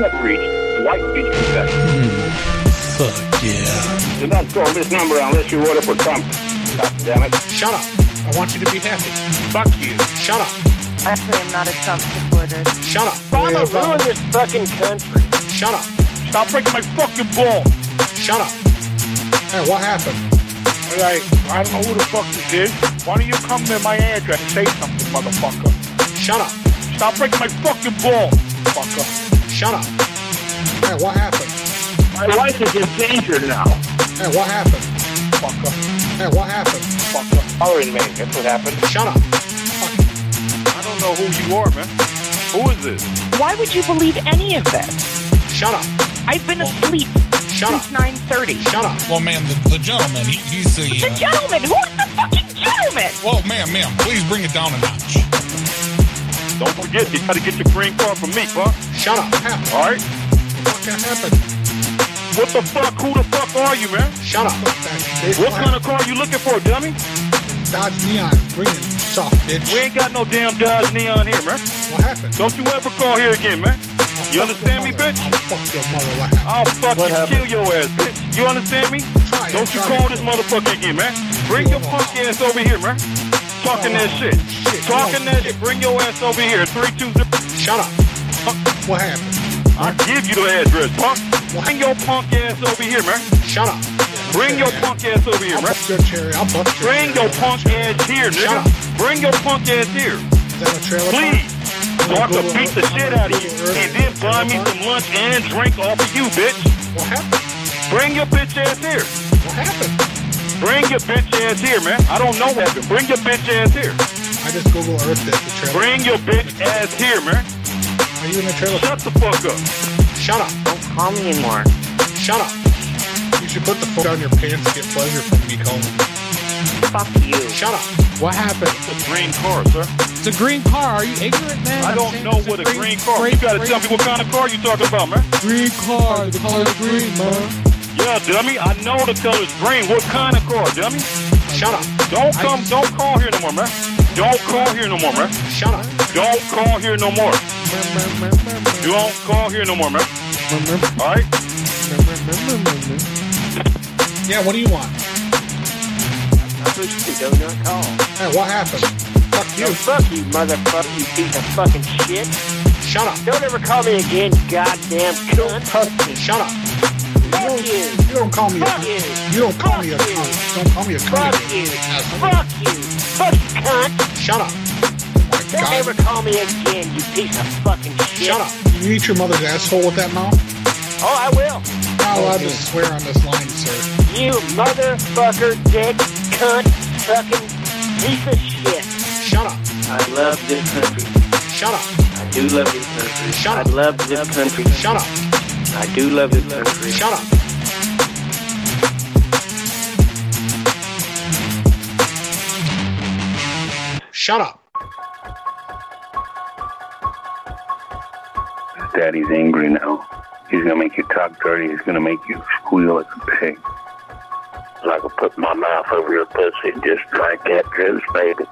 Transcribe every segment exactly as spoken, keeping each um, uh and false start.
have reached white beach infection. Fuck yeah. Do not call this number unless you order for Trump. God damn it. Shut up. I want you to be happy. Fuck you. Shut up. Actually, I'm not a Trump supporter. Shut up. Obama ruined this fucking country. Shut up. Stop breaking my fucking ball. Shut up. Hey, what happened? Alright, I don't know who the fuck this is. Why don't you come to my address and say something, motherfucker? Shut up. Stop breaking my fucking ball, fucker. Shut up. Hey, what happened? My life is in danger now. Hey, what happened? Fucker. Hey, what happened? Fucker. Following me, that's what happened. Shut up. I don't know who you are, man. Who is this? Why would you believe any of that? Shut up. I've been asleep Shut since up. nine thirty. Shut up. Well, ma'am, the, the gentleman, he, he's the... The Uh, gentleman! Who is the fucking gentleman? well, ma'am, ma'am, please bring it down a notch. Don't forget, you gotta get your green card from me, fuck. Shut up. What happened? Alright? What fucking happened? What the fuck? Who the fuck are you, man? Shut up. What kind of car you looking for, dummy? Dodge Neon. Bring it. Soft, bitch. We ain't got no damn Dodge Neon here, man. What happened? Don't you ever call here again, man. I'll You fuck understand your me, mother. bitch? I'll fuck your mother. What happened? I'll fucking What kill your ass, bitch. You understand me? Try it, Don't you try call it. this motherfucker again, man. Bring your punk ass over here, man. Talking that shit. shit. Talking that shit. Bring your ass over here. Three, two, zero. Shut up. What happened? I'll give you the address, punk. Bring your punk ass over here, man. Shut up. Bring your punk ass over here, I'll man. bust your cherry. I'll bust your Bring cherry. your punk ass here, Shut nigga. up. Bring your punk ass here. Is that a trailer park? Please. So I can beat the shit out of you. And then buy me some lunch and drink off of you, bitch. What happened? Bring your bitch ass here. What happened? Bring your bitch ass here, man. I don't know what happened. Bring your bitch ass here. I just Google Earth it. The trailer. Bring your bitch ass here, man. Are you in the trailer? Shut the fuck up. Shut up. Don't call me anymore. Shut up. You should put the phone down your pants to get pleasure from me calling. Fuck you. Shut up. What happened? It's a green car, sir. It's a green car. Are you ignorant, man? I don't know what a green car. You gotta tell me what kind of car you talking about, man. Green car. The color green, man. Yeah, dummy. I know the color's green. What kind of car, dummy? Shut up. Don't come. Don't call here no more, man. Don't call here no more, man. Shut up. Don't call here no more. Don't call here no more, man. All right? Yeah, what do you want? I wish you do not call. Hey, what happened? Fuck you. No, fuck you, motherfucker, you piece of fucking shit. Shut up. Don't ever call me again, you goddamn cunt. Fuck you. Shut up. Fuck you. You don't call me a Fuck cunt. you. You don't call Fuck me a you. cunt. Don't call me a cunt. Fuck again. you. Asshole. Fuck you. Fuck you, cunt. Shut up. Oh my Don't God. ever call me again, you piece of fucking shit. Shut up. You eat your mother's asshole with that mouth? Oh, I will. You're not allowed to swear on this line, sir. You motherfucker, dick, cunt, fucking piece of shit. Shut up. I love this country. Shut up. I do love this country. Shut I up. love this country. Shut up. I do love this country. Shut up. Shut up. Daddy's angry now. He's gonna make you talk dirty. He's gonna make you squeal like a pig. So I can put my mouth over your pussy just like that, Drew's baby.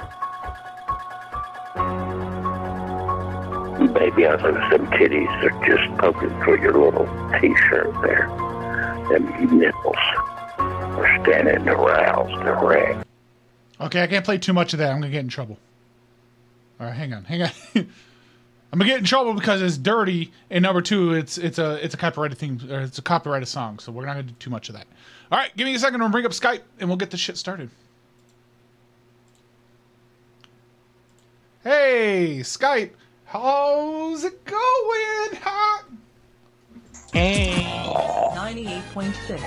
Baby, I think some titties are just poking through your little t-shirt there. Them nipples are standing aroused and red. Okay, I can't play too much of that. I'm gonna get in trouble. All right, hang on, hang on. I'm gonna get in trouble because it's dirty, and number two, it's it's a it's a copyrighted thing, or it's a copyrighted song, so we're not gonna do too much of that. All right, give me a second. We'll bring up Skype, and we'll get this shit started. Hey, Skype, how's it going? Huh? Hey. ninety-eight point six.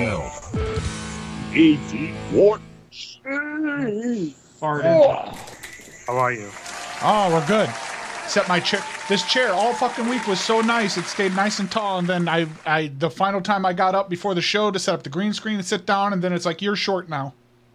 Easy. What? Farted. How are you? Oh, we're good. Except my chair. This chair all fucking week was so nice. It stayed nice and tall, and then I, I, the final time I got up before the show to set up the green screen and sit down, and then it's like, you're short now.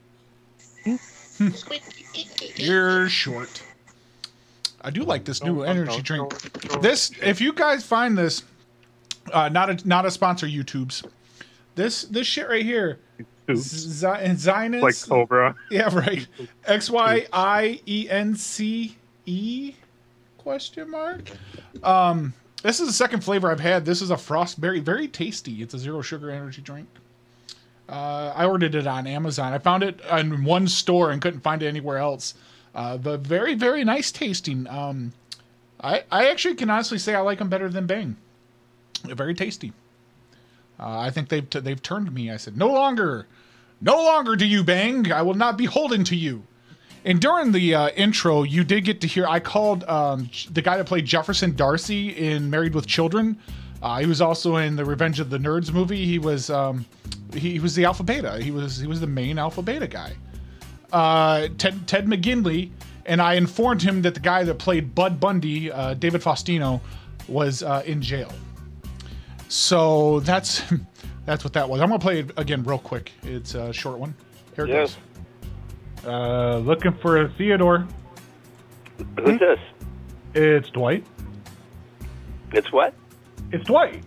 You're short. I do like this new energy drink. This, if you guys find this, uh, not a not a sponsor, YouTube's. This this shit right here, Z- Zionist, Like Cobra. yeah, right. X Y I E N C E question mark. Um, This is the second flavor I've had. This is a Frostberry. Very tasty. It's a zero sugar energy drink. Uh, I ordered it on Amazon. I found it in one store and couldn't find it anywhere else. Uh, but very, very nice tasting. Um, I, I actually can honestly say I like them better than Bang. They're very tasty. Uh, I think they've, t- they've turned me. I said, no longer, no longer do you Bang. I will not be beholden to you. And during the uh, intro, you did get to hear, I called um, the guy that played Jefferson Darcy in Married with Children. Uh, he was also in the Revenge of the Nerds movie. He was um, he, he was the Alpha Beta. He was he was the main Alpha Beta guy. Uh, Ted, Ted McGinley, and I informed him that the guy that played Bud Bundy, uh, David Faustino, was uh, in jail. So that's that's what that was. I'm going to play it again real quick. It's a short one. Here it Yes. goes. Uh, looking for Theodore. Who's this? It's Dwight. It's what? It's Dwight.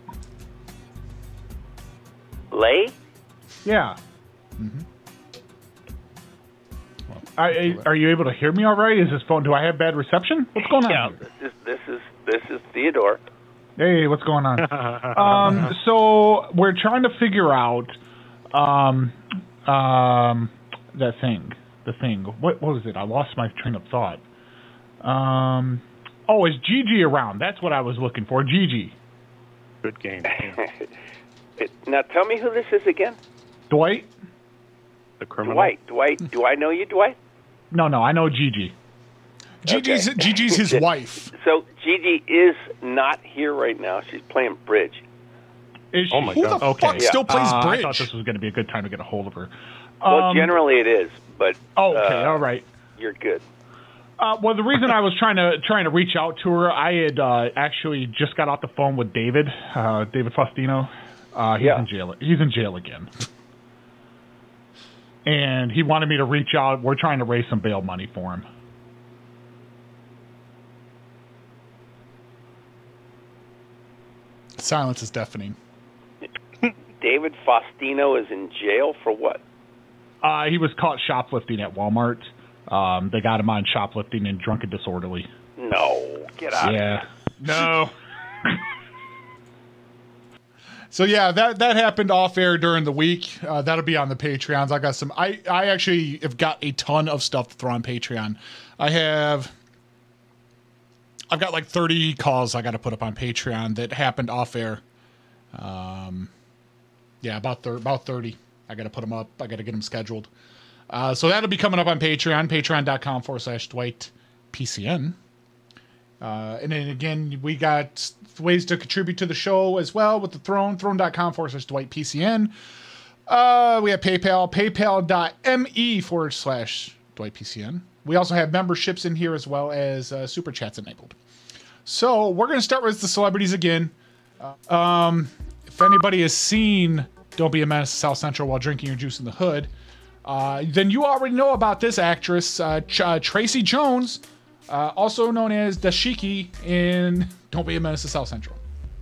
Lay? Yeah. Mm-hmm. Well, I, I, are you able to hear me all right? Is this phone? Do I have bad reception? What's going on? Yeah. here? This, this is this is Theodore. Hey, what's going on? um, so we're trying to figure out um, um, that thing. The thing. What, what was it? I lost my train of thought. Um, oh, is Gigi around? That's what I was looking for. Gigi. Good game. It- now tell me who this is again. Dwight? The criminal. Dwight. Dwight. Do I know you, Dwight? No, no, I know Gigi. Gigi's, Okay. Gigi's his wife. So Gigi is not here right now. She's playing bridge. Is Oh my who God. the Okay. fuck still plays Uh, bridge? I I thought thought this was going to be a good time to get a hold of her. Well, Um, generally it is, but oh, okay, uh, all right. you're good. Uh, well, the reason I was trying to trying to reach out to her, I had uh, actually just got off the phone with David, uh, David Faustino. Uh, he's Yeah. in jail. He's in jail again, and he wanted me to reach out. We're trying to raise some bail money for him. Silence is deafening. David Faustino is in jail for what? Uh, he was caught shoplifting at Walmart. Um, they got him on shoplifting and drunk and disorderly. No, get out. Yeah. No. So yeah, that that happened off air during the week. Uh, that'll be on the Patreons. I got some. I I actually have got a ton of stuff to throw on Patreon. I have. I've got like thirty calls I got to put up on Patreon that happened off air. Um, yeah, about thir- about thirty. I got to put them up. I got to get them scheduled. Uh, so that'll be coming up on Patreon. Patreon.com forward slash Dwight PCN. Uh, and then again, we got ways to contribute to the show as well with the Throne. Throne.com forward slash Dwight PCN. Uh, we have PayPal. PayPal.me forward slash Dwight PCN. We also have memberships in here as well as uh, super chats enabled. So we're going to start with the celebrities again. Uh, um, if anybody has seen Don't Be a Menace to South Central While Drinking Your Juice in the Hood, uh, then you already know about this actress, uh, Ch- uh, Tracy Jones, uh, also known as Dashiki in Don't Be a Menace to South Central.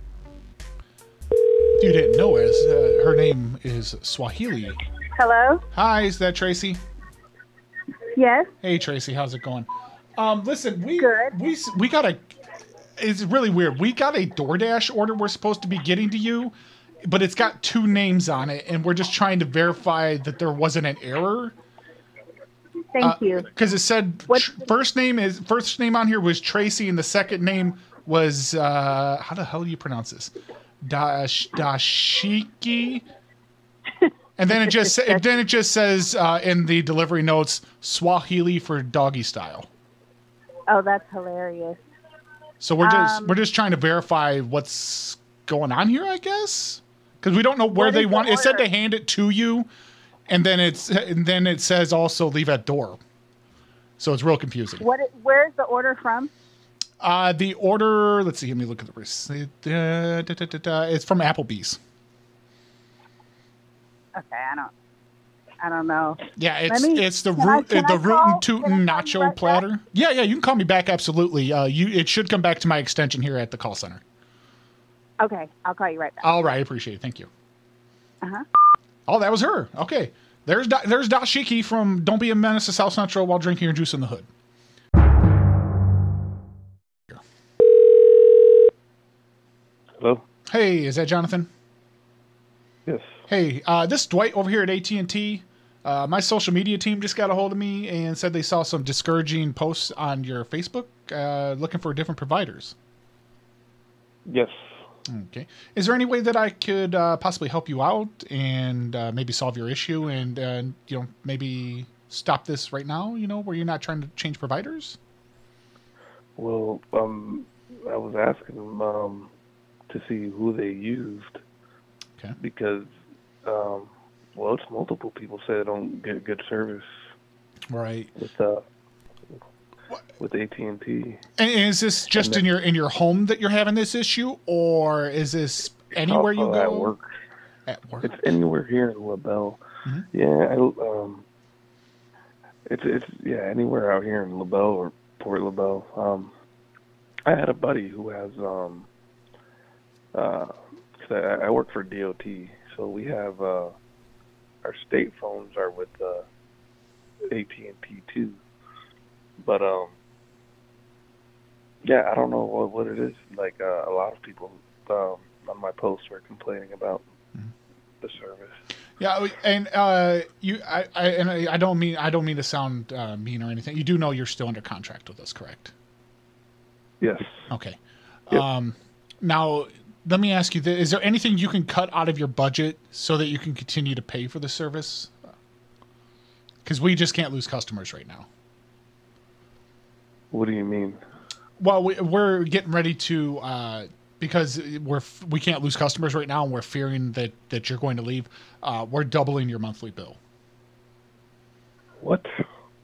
If you didn't know it, uh, her name is Swahili. Hello? Hi, is that Tracy? Yes. Hey Tracy, how's it going? Um, listen, we Good. we we got a. It's really weird. We got a DoorDash order we're supposed to be getting to you, but it's got two names on it, and we're just trying to verify that there wasn't an error. Thank Uh, you. Because it said tr- first name is first name on here was Tracy, and the second name was uh, how the hell do you pronounce this? Dash Dashiki. And then it just sa- then it just says uh, in the delivery notes Swahili for doggy style. Oh, that's hilarious. So we're just Um, we're just trying to verify what's going on here, I guess, because we don't know where What they is the want. It said order? to hand it to you, and then it's and then it says also leave at door. So it's real confusing. What? i- Where's the order from? Uh, the order. Let's see. Let me look at the receipt. Uh, da, da, da, da, it's from Applebee's. Okay, I don't. I don't know. Yeah, Let it's me- it's the can I- root can the I root call- and tootin' can I call you nacho right back? platter. Yeah, yeah, you can call me back absolutely. Uh, you it should come back to my extension here at the call center. Okay, I'll call you right back. All right, I appreciate it. Thank you. Uh huh. Oh, that was her. Okay, there's da- there's Dashiki from Don't Be a Menace to South Central While Drinking Your Juice in the Hood. Hey, is that Jonathan? Yes. Hey, uh, this is Dwight over here at A T and T. Uh, my social media team just got a hold of me and said they saw some discouraging posts on your Facebook uh, looking for different providers. Yes. Okay. Is there any way that I could uh, possibly help you out and uh, maybe solve your issue and, uh, you know, maybe stop this right now, you know, where you're not trying to change providers? Well, um, I was asking them um, to see who they used. Okay. Because, um, well, it's multiple people say they don't get good service. Right. With uh, with A T and T. And is this just then, in your in your home that you're having this issue, or is this anywhere you go? At work. At work. It's anywhere here in LaBelle. Mm-hmm. Yeah, I, um, it's it's yeah anywhere out here in LaBelle or Port LaBelle. Um, I had a buddy who has um, uh, 'cause I, I work for D O T, so we have uh, our state phones are with uh, A T and T too. But um, yeah, I don't know what, what it is. Like uh, a lot of people um, on my posts were complaining about mm-hmm. the service. Yeah, and uh, you, I, I, and I I don't mean I don't mean to sound uh, mean or anything. You do know you're still under contract with us, correct? Yes. Okay. Yep. Um, now, let me ask you: this. Is there anything you can cut out of your budget so that you can continue to pay for the service? Because we just can't lose customers right now. What do you mean? Well, we, we're getting ready to uh, because we're we can't lose customers right now, and we're fearing that, that you're going to leave. Uh, we're doubling your monthly bill. What?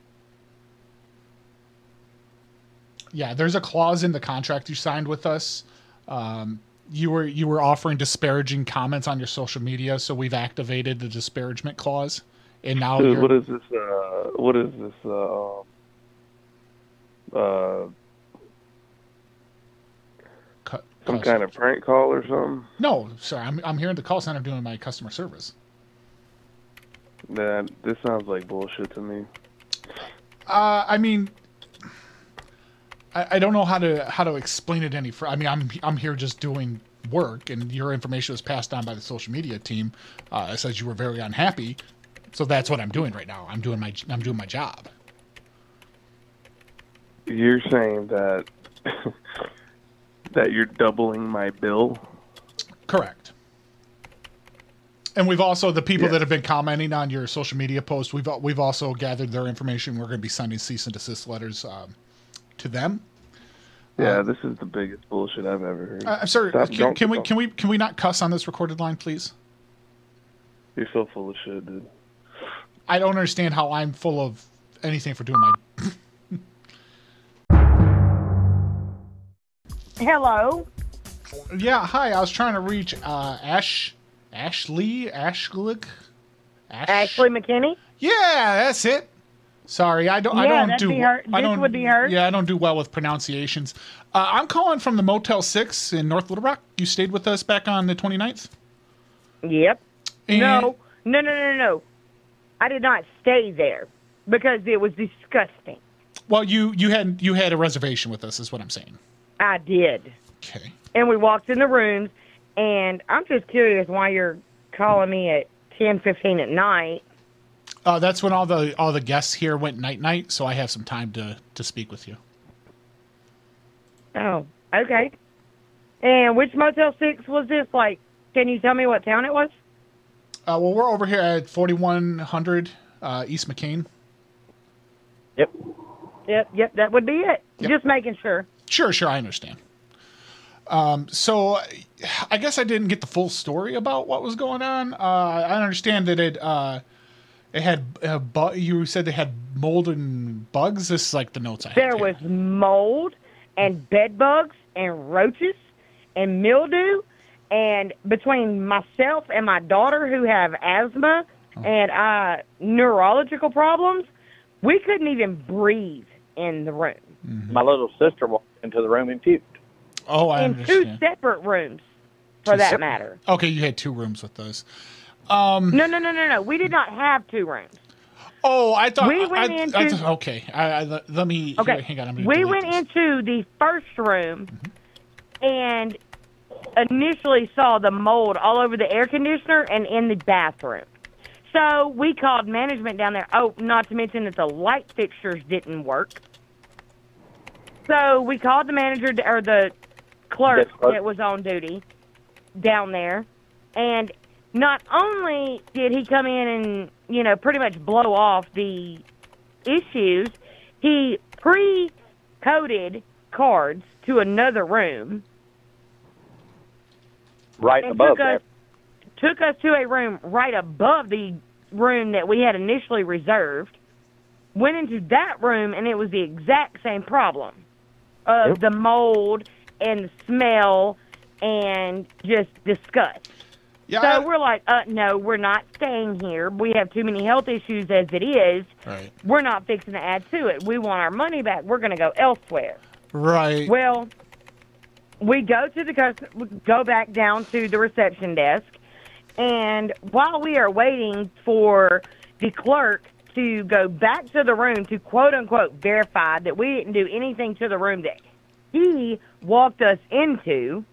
Yeah, there's a clause in the contract you signed with us. Um, you were you were offering disparaging comments on your social media, so we've activated the disparagement clause, and now Dude, you're, what is this? Uh, what is this? Uh, um, uh, cut, some kind of prank call or something? No, sorry, I'm I'm here at the call center doing my customer service. Man, this sounds like bullshit to me. Uh, I mean, I, I don't know how to how to explain it any. Fr- I mean, I'm I'm here just doing work, and your information was passed on by the social media team. Uh, it says you were very unhappy, so that's what I'm doing right now. I'm doing my I'm doing my job. You're saying that that you're doubling my bill? Correct. And we've also the people Yeah. that have been commenting on your social media posts. We've we've also gathered their information. We're going to be sending cease and desist letters um, to them. Yeah, Uh, this is the biggest bullshit I've ever heard. Uh, I'm sorry. Stop, Can, don't- can we can we can we not cuss on this recorded line, please? You're so full of shit, dude. I don't understand how I'm full of anything for doing my. Hello. Yeah, hi. I was trying to reach uh, Ash, Ashley, Ashlick, Ash? Ashley McKinney. Yeah, that's it. Sorry, I don't. I Yeah, don't that'd do. be her. I This don't, would be her. Yeah, I don't do well with pronunciations. Uh, I'm calling from the Motel Six in North Little Rock. You stayed with us back on the twenty-ninth? Yep. And- No, no, no, no, no. I did not stay there because it was disgusting. Well, you you had you had a reservation with us, is what I'm saying. I did. Okay. And we walked in the rooms, and I'm just curious why you're calling me at ten fifteen at night. Uh, that's when all the all the guests here went night night, so I have some time to to speak with you. Oh, okay. And which Motel six was this? Like, can you tell me what town it was? Uh, well, we're over here at forty-one hundred uh, East McCain. Yep. Yep, yep, that would be it. Yep. Just making sure. Sure, sure, I understand. Um, so I guess I didn't get the full story about what was going on. Uh, I understand that it uh, it had uh, bu- you said they had mold and bugs. This is like the notes I have. There here. was mold and bed bugs and roaches and mildew. And between myself and my daughter, who have asthma Oh. and uh, neurological problems, we couldn't even breathe in the room. Mm-hmm. My little sister walked into the room and puked. Oh, I in understand. two separate rooms, for Two that sep- matter. Okay, you had two rooms with those. Um, No, no, no, no, no. We did not have two rooms. Oh, I thought We went I, into- I, I, okay. I, I, let me. Okay. Here, hang on. I'm gonna We delete went this. into the first room, and initially saw the mold all over the air conditioner and in the bathroom. So we called management down there. Oh, not to mention that the light fixtures didn't work. So we called the manager or the clerk that was on duty down there, and not only did he come in and, you know, pretty much blow off the issues, he pre-coded cards to another room. Right and above took there. us, took us to a room right above the room that we had initially reserved. Went into that room, and it was the exact same problem of Yep. the mold and the smell and just disgust. Yeah, so I- we're like, uh, no, we're not staying here. We have too many health issues as it is. Right. We're not fixing to add to it. We want our money back. We're going to go elsewhere. Right. Well, we go to the cus- we go back down to the reception desk, and while we are waiting for the clerk to go back to the room to quote unquote verify that we didn't do anything to the room that he walked us into,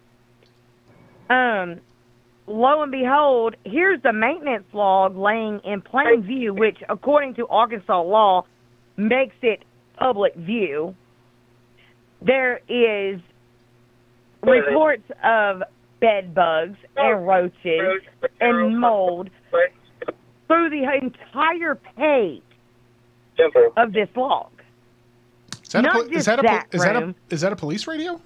um, lo and behold, here's the maintenance log laying in plain view, which according to Arkansas law makes it public view. There is reports of bed bugs and roaches and mold through the entire page of this log. Is that, Not a, pol- is, just that, a, that pol- is, that a, room. is that a police radio?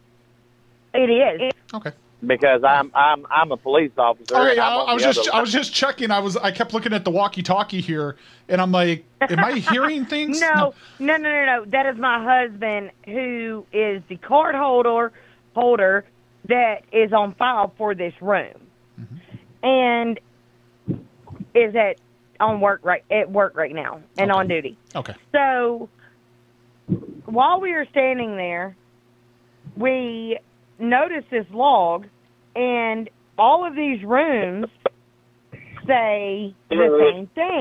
It is. Okay. Because I'm I'm I'm a police officer. Okay, and I, I'm on I was the just other I was just checking. I was I kept looking at the walkie-talkie here, and I'm like, am I hearing things? No, no, no, no, no. That is my husband, who is the card holder holder that is on file for this room, and is at on work right at work right now and on duty. Okay. So while we were standing there, we noticed this log, and all of these rooms say the same thing.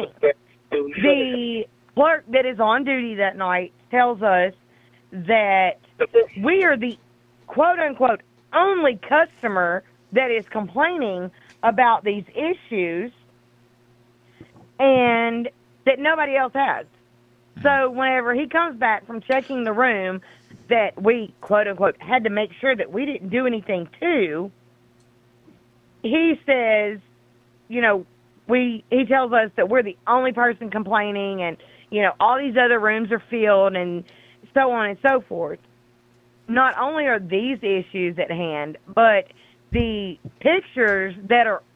The clerk that is on duty that night tells us that we are the quote-unquote only customer that is complaining about these issues, and that nobody else has. So whenever he comes back from checking the room that we, quote-unquote, had to make sure that we didn't do anything to, he says, you know, we he tells us that we're the only person complaining, and, you know, all these other rooms are filled, and so on and so forth. Not only are these issues at hand, but the pictures that are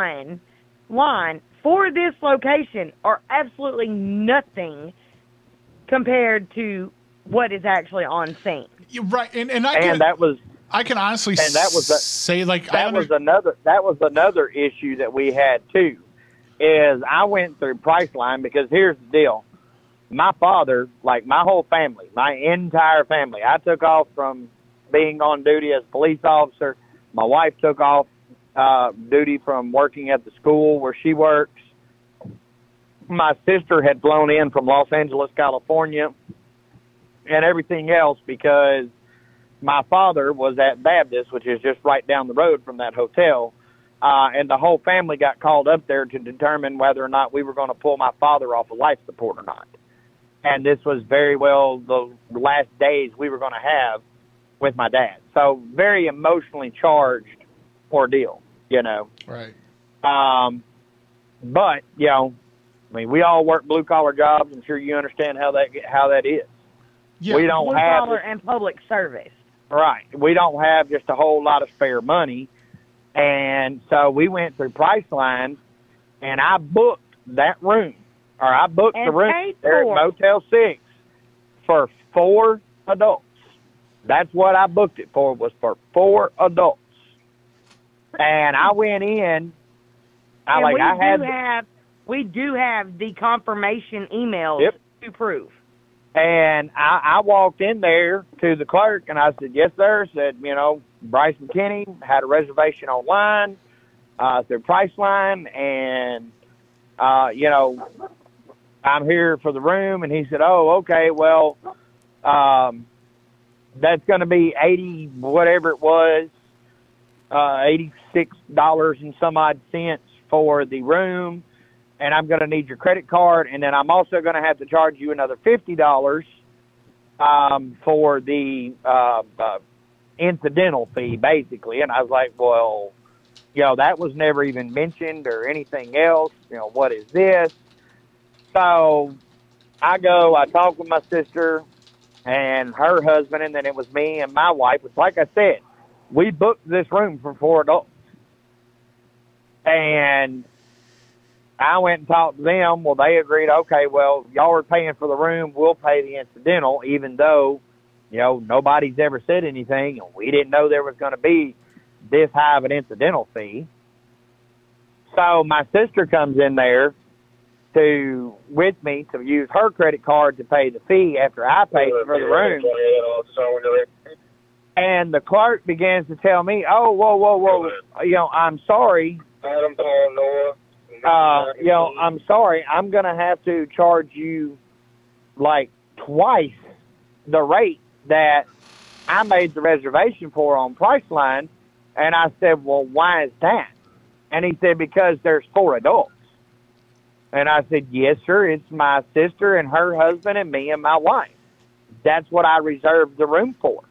online for this location are absolutely nothing compared to what is actually on scene. You're right, and and I and can, that was I can honestly and that was a, say like I that under- was another that was another issue that we had too. Is I went through Priceline because here's the deal. My father, like my whole family, my entire family, I took off from being on duty as a police officer. My wife took off uh, duty from working at the school where she works. My sister had flown in from Los Angeles, California, and everything else because my father was at Baptist, which is just right down the road from that hotel. Uh, and the whole family got called up there to determine whether or not we were going to pull my father off of life support or not. And this was very well the last days we were going to have with my dad. So very emotionally charged ordeal, you know. Right. Um, but, you know, I mean, we all work blue-collar jobs. I'm sure you understand how that how that is. Yeah. We don't Blue have collar and public service. Right. We don't have just a whole lot of spare money. And so we went through Priceline, and I booked that room, or I booked And the room paid there at for. Motel six for four adults. That's what I booked it for, was for four adults. And I went in, I And like we I do had have we do have the confirmation emails Yep. to prove. And I, I walked in there to the clerk, and I said, yes, sir. Said, you know, Bryce McKinney had a reservation online uh, through Priceline, and, uh, you know, I'm here for the room. And he said, oh, okay, well, um, that's going to be eighty, whatever it was. uh, eighty-six dollars and some odd cents for the room, and I'm going to need your credit card, and then I'm also going to have to charge you another fifty dollars um, for the uh, uh, incidental fee, basically. And I was like, well, you know, that was never even mentioned or anything else. You know, what is this? So I go, I talk with my sister and her husband, and then it was me and my wife, which, like I said, we booked this room for four adults. And I went and talked to them. Well, they agreed, okay, well, y'all are paying for the room. We'll pay the incidental, even though, you know, nobody's ever said anything, and we didn't know there was going to be this high of an incidental fee. So my sister comes in there to with me to use her credit card to pay the fee after I paid for the room. And the clerk begins to tell me, oh, whoa, whoa, whoa, you know, I'm sorry. Uh, you know, I'm sorry. I'm going to have to charge you like twice the rate that I made the reservation for on Priceline. And I said, well, why is that? And he said, because there's four adults. And I said, yes, sir. It's my sister and her husband and me and my wife. That's what I reserved the room for.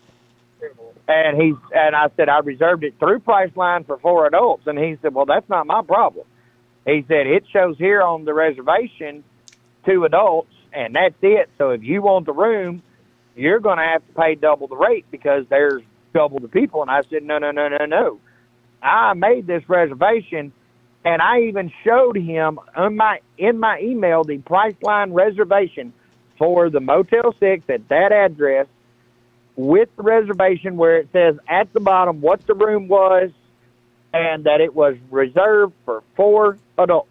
And he and I said, I reserved it through Priceline for four adults. And he said, well, that's not my problem. He said, it shows here on the reservation two adults, and that's it. So if you want the room, you're going to have to pay double the rate because there's double the people. And I said, no, no, no, no, no. I made this reservation, and I even showed him on my in my email the Priceline reservation for the Motel six at that address with the reservation where it says at the bottom what the room was and that it was reserved for four adults.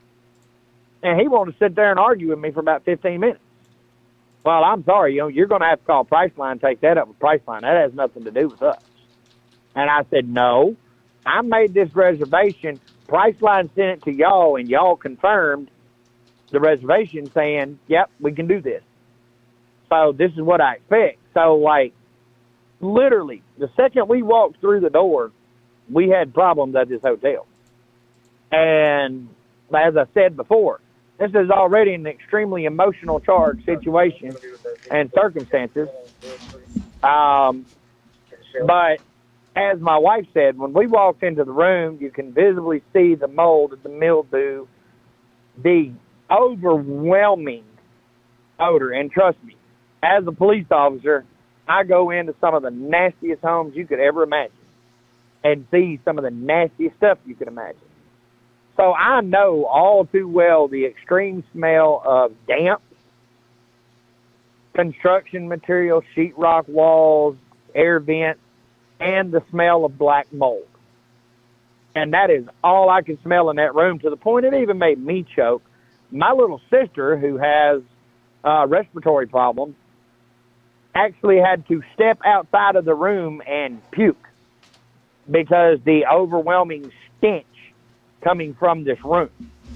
And he wanted to sit there and argue with me for about fifteen minutes. Well, I'm sorry, you know, you're going to have to call Priceline and take that up with Priceline. That has nothing to do with us. And I said, no, I made this reservation. Priceline sent it to y'all, and y'all confirmed the reservation saying, yep, we can do this. So this is what I expect. So, like, literally, the second we walked through the door, we had problems at this hotel. And as I said before, this is already an extremely emotional charged situation and circumstances. Um, but as my wife said, when we walked into the room, you can visibly see the mold, the mildew, the overwhelming odor. And trust me, as a police officer, I go into some of the nastiest homes you could ever imagine and see some of the nastiest stuff you could imagine. So I know all too well the extreme smell of damp, construction material, sheetrock walls, air vents, and the smell of black mold. And that is all I could smell in that room, to the point it even made me choke. My little sister, who has uh, respiratory problems, actually had to step outside of the room and puke because the overwhelming stench coming from this room.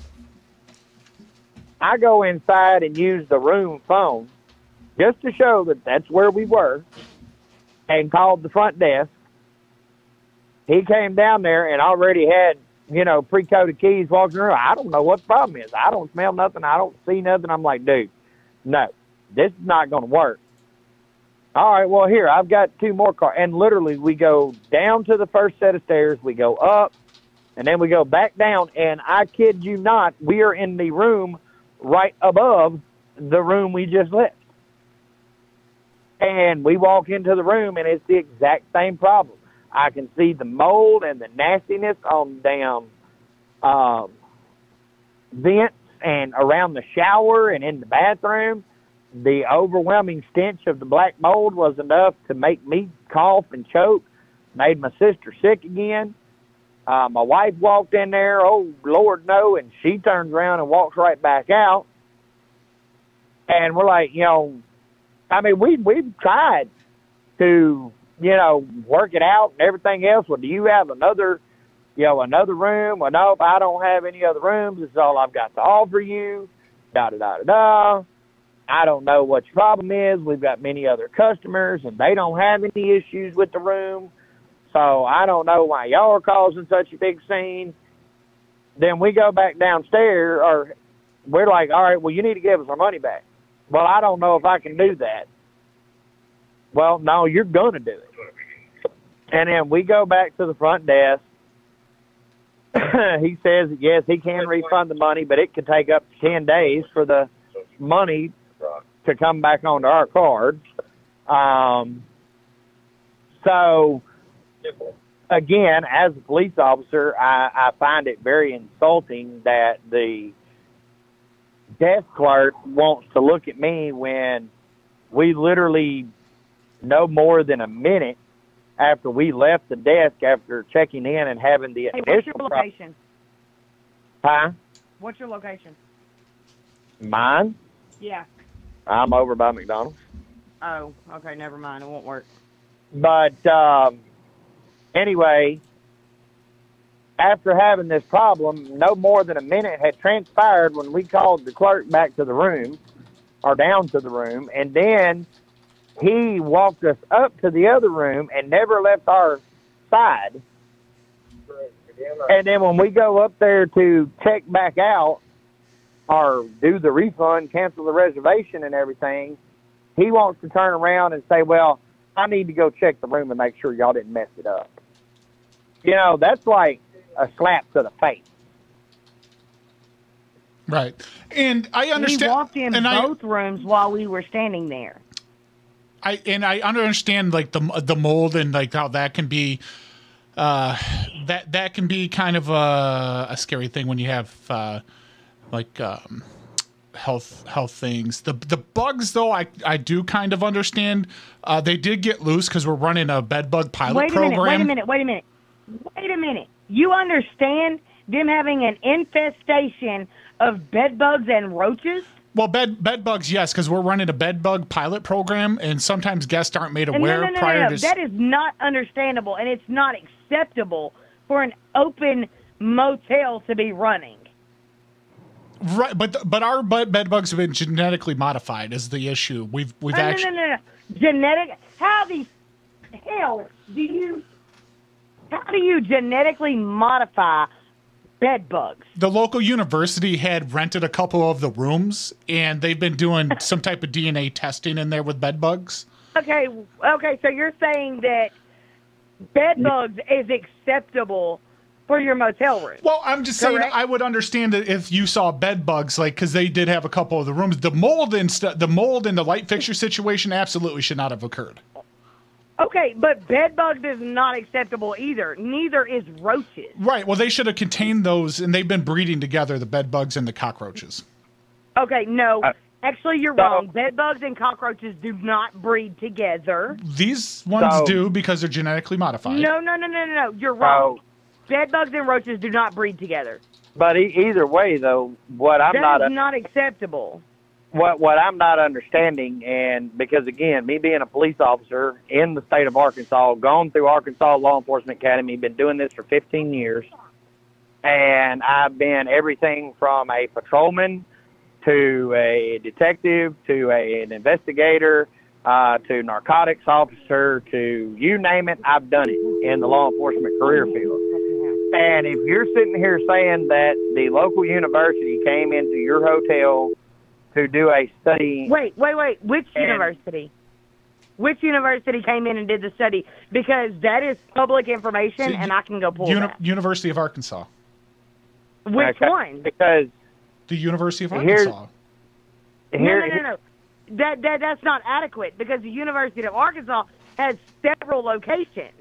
I go inside and use the room phone just to show that that's where we were and called the front desk. He came down there and already had, you know, pre-coded keys walking around. I don't know what the problem is. I don't smell nothing. I don't see nothing. I'm like, dude, no, this is not going to work. All right, well, here, I've got two more cars. And literally, we go down to the first set of stairs. We go up, and then we go back down. And I kid you not, we are in the room right above the room we just left. And we walk into the room, and it's the exact same problem. I can see the mold and the nastiness on the damn um, vents and around the shower and in the bathroom. The overwhelming stench of the black mold was enough to make me cough and choke, made my sister sick again. Uh, my wife walked in there, oh, Lord, no, and she turns around and walks right back out. And we're like, you know, I mean, we, we've tried to, you know, work it out and everything else. Well, do you have another, you know, another room? Well, nope, I don't have any other rooms. This is all I've got to offer you, da-da-da-da-da. I don't know what your problem is. We've got many other customers, and they don't have any issues with the room. So I don't know why y'all are causing such a big scene. Then we go back downstairs, or we're like, all right, well, you need to give us our money back. Well, I don't know if I can do that. Well, no, you're going to do it. And then we go back to the front desk. He says that, yes, he can refund the money, but it could take up to ten days for the money to come back onto our card. Um, so, again, as a police officer, I, I find it very insulting that the desk clerk wants to look at me when we literally no more than a minute after we left the desk after checking in and having the Hey, what's initial your location? Pro- huh? What's your location? Mine? Yeah. I'm over by McDonald's. Oh, okay, never mind. It won't work. But um, anyway, after having this problem, no more than a minute had transpired when we called the clerk back to the room, or down to the room, and then he walked us up to the other room and never left our side. And then when we go up there to check back out or do the refund, cancel the reservation and everything, he wants to turn around and say, well, I need to go check the room and make sure y'all didn't mess it up. You know, that's like a slap to the face. Right. And I understand. We walked in and both I, rooms while we were standing there. I and I understand like the the mold and like how that can be, uh, that that can be kind of a, a scary thing when you have uh, like um, health health things. The the bugs though, I I do kind of understand. Uh, they did get loose because we're running a bed bug pilot wait a program. minute, wait a minute, wait a minute, wait a minute. You understand them having an infestation of bed bugs and roaches? Well, bed bed bugs, yes, because we're running a bed bug pilot program, and sometimes guests aren't made And aware no, no, no, prior no, no. to. That is not understandable, and it's not acceptable for an open motel to be running. Right, but but our bed bed bugs have been genetically modified. Is the issue? We've we've no, actually. no, no, no, no. Genetic? How the hell do you? How do you genetically modify bed bugs? The local university had rented a couple of the rooms, and they've been doing some type of D N A testing in there with bed bugs. Okay, okay, so you're saying that bed bugs is acceptable for your motel room? Well, I'm just saying Correct? I would understand it if you saw bed bugs, like because they did have a couple of the rooms. The mold and stu- the mold and the light fixture situation absolutely should not have occurred. Okay, but bed bugs is not acceptable either. Neither is roaches. Right. Well, they should have contained those, and they've been breeding together, the bed bugs and the cockroaches. Okay, no. Uh, Actually, you're so- wrong. Bed bugs and cockroaches do not breed together. These ones So- do because they're genetically modified. No, no, no, no, no, no. You're wrong. So, Bed bugs and roaches do not breed together. but e- either way, though, what I'm That not is not acceptable. what what I'm not understanding, and because again, me being a police officer in the state of Arkansas, gone through Arkansas Law Enforcement Academy, been doing this for fifteen years, and I've been everything from a patrolman to a detective to a, an investigator uh, to narcotics officer to you name it, I've done it in the law enforcement career field. And if you're sitting here saying that the local university came into your hotel to do a study. Wait, wait, wait. Which And- university? Which university came in and did the study? Because that is public information, See, and I can go pull Uni- that. University of Arkansas. Which Okay, one? Because The University of Here's- Arkansas. here, no, no, no, no. That, that, that's not adequate because the University of Arkansas has several locations.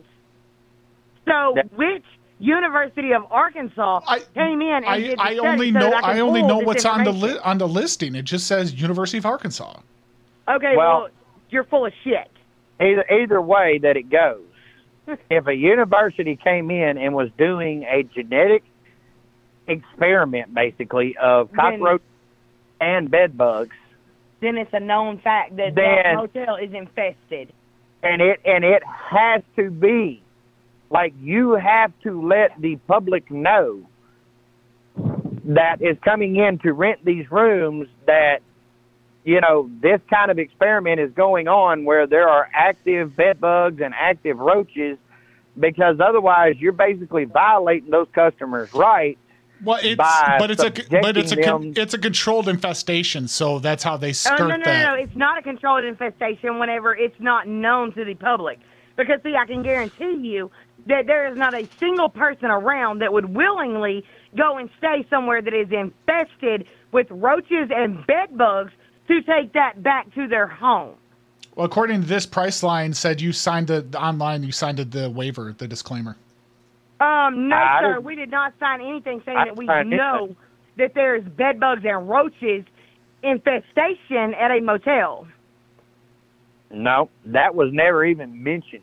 So That- which University of Arkansas I- came in and I, did the I study only so know that I, can I only pull know this what's on the information? li- on the listing. It just says University of Arkansas. Okay, well, Well- you're full of shit. either either way that it goes, if a university came in and was doing a genetic experiment, basically of Then- cockroach and bed bugs, Then it's a known fact that Then- that hotel is infested. and it and it has to be like you have to let the public know that is coming in to rent these rooms that you know this kind of experiment is going on where there are active bed bugs and active roaches because otherwise you're basically violating those customers' rights. Well, it's by but it's a but it's a subjecting con, them- it's a controlled infestation, so that's how they Oh, skirt no, no, no, that. no. It's not a controlled infestation whenever it's not known to the public. Because, see, I can guarantee you that there is not a single person around that would willingly go and stay somewhere that is infested with roaches and bed bugs to take that back to their home. Well, according to this, Priceline said you signed the, the online, you signed the, the waiver, the disclaimer. Um, no, I sir. didn't- We did not sign anything saying I that we signed know it. that there's bed bugs and roaches infestation at a motel. No, that was never even mentioned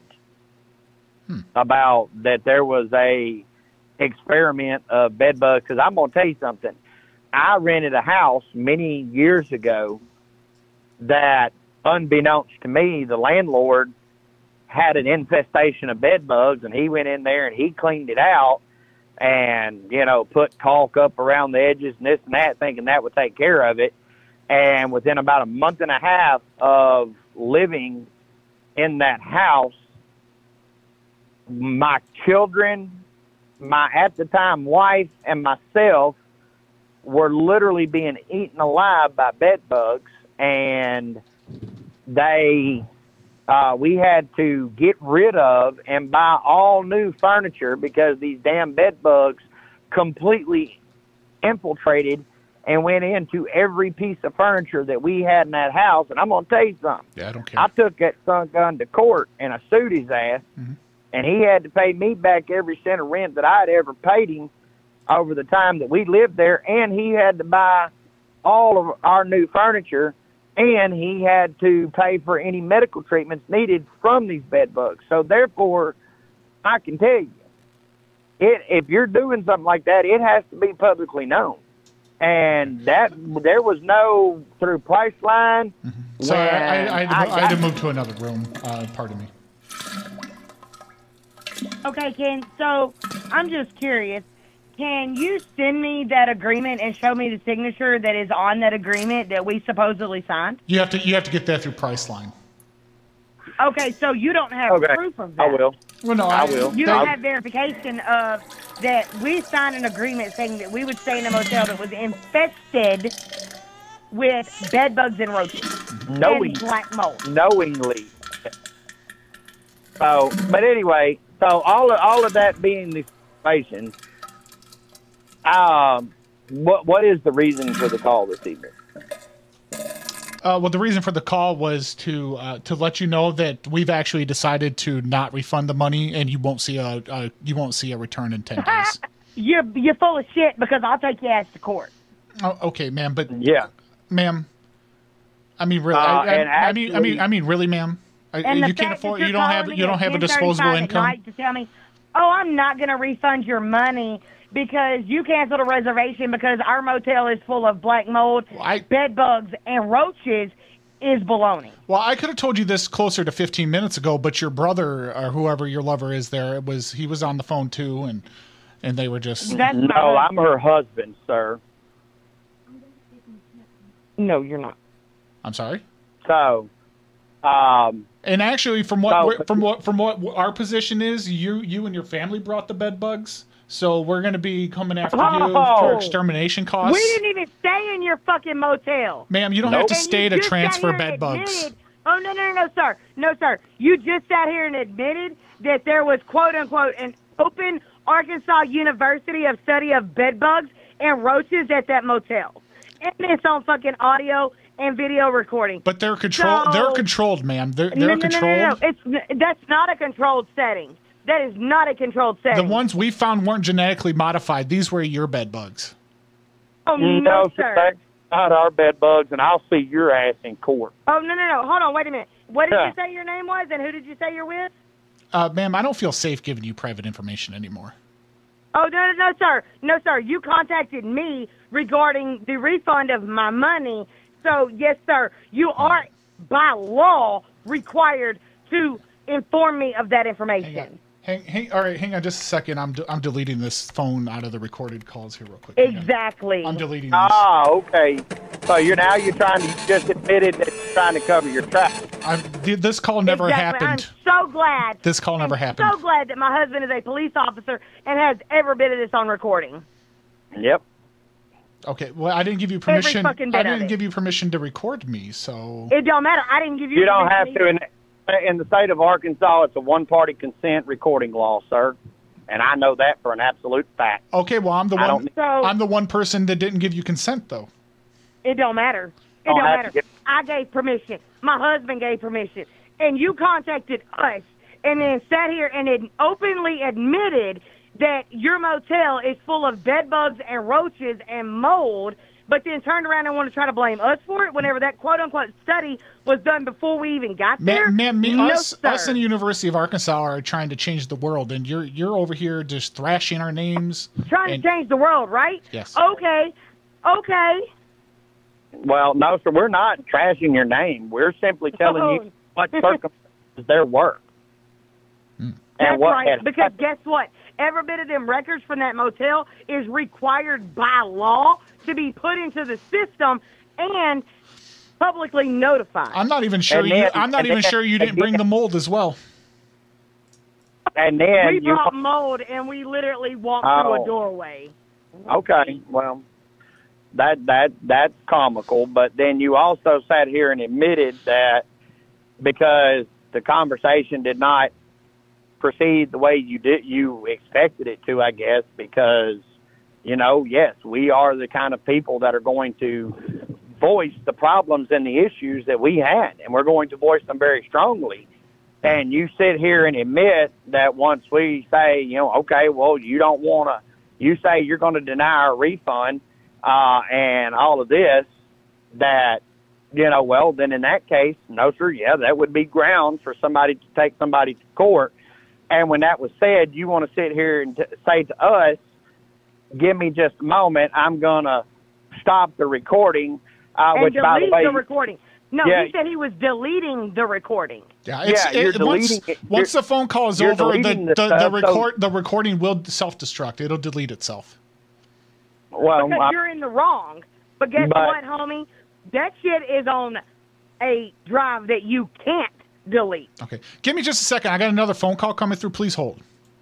about that there was a experiment of bed bugs. Because I'm going to tell you something. I rented a house many years ago that, unbeknownst to me, the landlord had an infestation of bed bugs, and he went in there and he cleaned it out and, you know, put caulk up around the edges and this and that, thinking that would take care of it. And within about a month and a half of living in that house, my children, my at the time wife, and myself were literally being eaten alive by bed bugs, and they uh, we had to get rid of and buy all new furniture because these damn bed bugs completely infiltrated and went into every piece of furniture that we had in that house. And I'm going to tell you something. Yeah, I don't care. I took that son gun to court and I sued his ass, Mm-hmm. and he had to pay me back every cent of rent that I had ever paid him over the time that we lived there, and he had to buy all of our new furniture, and he had to pay for any medical treatments needed from these bed bugs. So therefore, I can tell you, it if you're doing something like that, it has to be publicly known. And that there was no through Priceline. Sorry, I, I, I, when had to, I had to got- move to another room. Uh, pardon me. Okay, Ken, so I'm just curious. Can you send me that agreement and show me the signature that is on that agreement that we supposedly signed? You have to you have to get that through Priceline. Okay, so you don't have Okay, proof of that. I will. Well, no, I I, will. You they- don't have verification of that we signed an agreement saying that we would stay in a motel that was infested with bed bugs and roaches Knowing, and black mold. knowingly. So, but anyway, so all of, all of that being the situation, um, what what is the reason for the call this evening? Uh, well, the reason for the call was to uh, to let you know that we've actually decided to not refund the money, and you won't see a, a you won't see a return in ten days. You're you're full of shit because I'll take your ass to court. Oh, okay, ma'am, but yeah, ma'am. I mean, really. Uh, I, I, and I mean, I mean, actually- I mean, really, ma'am. I, And the you can't fact afford. that You you're don't have. calling You me don't at have a ten disposable thirty-five at income. night to tell me, oh, I'm not going to refund your money because you canceled a reservation because our motel is full of black mold, bed bugs, and roaches is baloney. Well, I could have told you this closer to fifteen minutes ago, but your brother or whoever your lover is there, it was he was on the phone too, and and they were just. no, I'm her husband, sir. No, you're not. I'm sorry. So, um, and actually, from what so- we're- from what from what our position is, you you and your family brought the bed bugs, so we're going to be coming after you Oh. for extermination costs. We didn't even stay in your fucking motel. Ma'am, you don't have to And stay you to just sat transfer here and bed bugs. admitted- Oh, no, no, no, no, sir. No, sir. You just sat here and admitted that there was, quote, unquote, an open Arkansas University of study of bed bugs and roaches at that motel. And it's on fucking audio and video recording. But they're controlled. So- they're controlled, ma'am. They're No, they're no, controlled. no, no, no. It's, that's not a controlled setting. That is not a controlled The setting. ones we found weren't genetically modified. These were your bed bugs. Oh, no, sir. that's not our bed bugs, and I'll see your ass in court. Oh, no, no, no. Hold on. Wait a minute. What did Yeah. you say your name was, and who did you say you're with? Uh, ma'am, I don't feel safe giving you private information anymore. Oh, no, no, no, sir. No, sir. You contacted me regarding the refund of my money. So, yes, sir, you are, by law, required to inform me of that information. Hang, hang, all right, hang on just a second. I'm de- I'm deleting this phone out of the recorded calls here real quick. Hang on. Exactly. I'm deleting this. Ah, okay. So you're now you're trying to you just admitted that you're trying to cover your tracks. I've, th- this call never exactly. happened. I'm so glad. This call never I'm happened. so glad that my husband is a police officer and has every bit of this on recording. Yep. Okay, well, I didn't give you permission. fucking bit I of didn't it. give you permission to record me, so. It don't matter. I didn't give you. You don't have permission to. In, in the state of Arkansas, it's a one-party consent recording law, sir, and I know that for an absolute fact. Okay, well, I'm the I one. don't- So- I'm the one person that didn't give you consent, though. It don't matter. It Don't don't, have to matter. get- I gave permission. My husband gave permission. And you contacted us and then sat here and ad- openly admitted that your motel is full of bed bugs and roaches and mold, but then turned around and want to try to blame us for it whenever that quote-unquote study was done before we even got there? Man, man me, no, us, sir. us in the University of Arkansas are trying to change the world, and you're you're over here just thrashing our names. Trying and- to change the world, right? Yes. Okay. Okay. Well, no, sir, we're not trashing your name. We're simply telling Oh. you what circumstances there were. Hmm. And That's what right, had because guess what? Every bit of them records from that motel is required by law to be put into the system and publicly notified. I'm not even sure And you. then- I'm not and even then- sure you didn't and bring then- the mold as well. And then we you brought mold and we literally walked through Oh. a doorway. Okay, well, that that that's comical. But then you also sat here and admitted that because the conversation did not proceed the way you did, you expected it to, I guess, because you know, yes, we are the kind of people that are going to voice the problems and the issues that we had, and we're going to voice them very strongly. And you sit here and admit that once we say, you know, okay, well, you don't want to, you say you're going to deny our refund uh, and all of this, that, you know, well, then in that case, no, sir, yeah, that would be grounds for somebody to take somebody to court. And when that was said, you want to sit here and t- say to us, give me just a moment, I'm going to stop the recording, uh, And which, by the delete way, the recording. No, Yeah. he said he was deleting the recording. Yeah, it's, Yeah, you're it, once, deleting it. once You're- the phone call is you're over, the deleting the, the the, stuff, so- record the recording will self-destruct. It'll delete itself. well, Because I- you're in the wrong. But guess But- what, homie? That shit is on a drive that you can't delete. Okay, give me just a second. I got another phone call coming through. Please hold.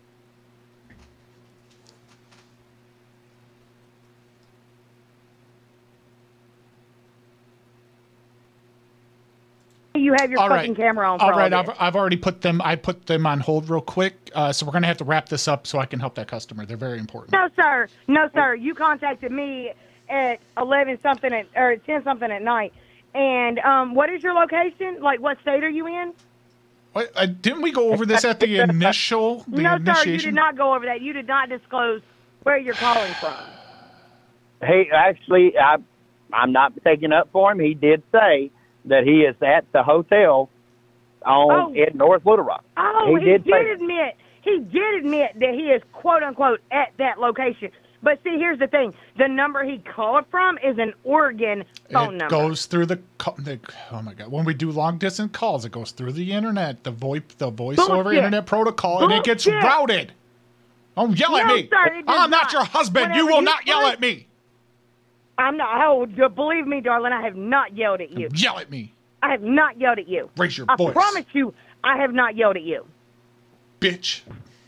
You have your All fucking right. camera on. For All right, all I've, this. I've already put them. I put them on hold real quick. Uh, so we're gonna have to wrap this up so I can help that customer. They're very important. No, sir. No, sir. You contacted me at eleven something at or at ten something at night. And um, what is your location? Like, what state are you in? What, uh, didn't we go over this at the initial? The no, sir. initiation? You did not go over that. You did not disclose where you're calling from. he actually, I, I'm not taking up for him. He did say that he is at the hotel on Oh. in North Little Rock. Oh, he, did did, say- admit. He did admit that he is quote unquote at that location. But see, here's the thing: the number he called from is an Oregon phone It number. goes through the, co- the. Oh my god! When we do long distance calls, it goes through the internet, the VoIP, the voice over Bullshit. internet protocol, and it gets Bullshit. routed. Don't yell at No, me! sir, it does I'm not not. your husband. Whenever you will you not yell first- at me. I'm not. Oh, d- believe me, darling, I have not yelled at you. Yell at me, I have not yelled at you. Raise your I voice. promise you, I have not yelled at you. bitch.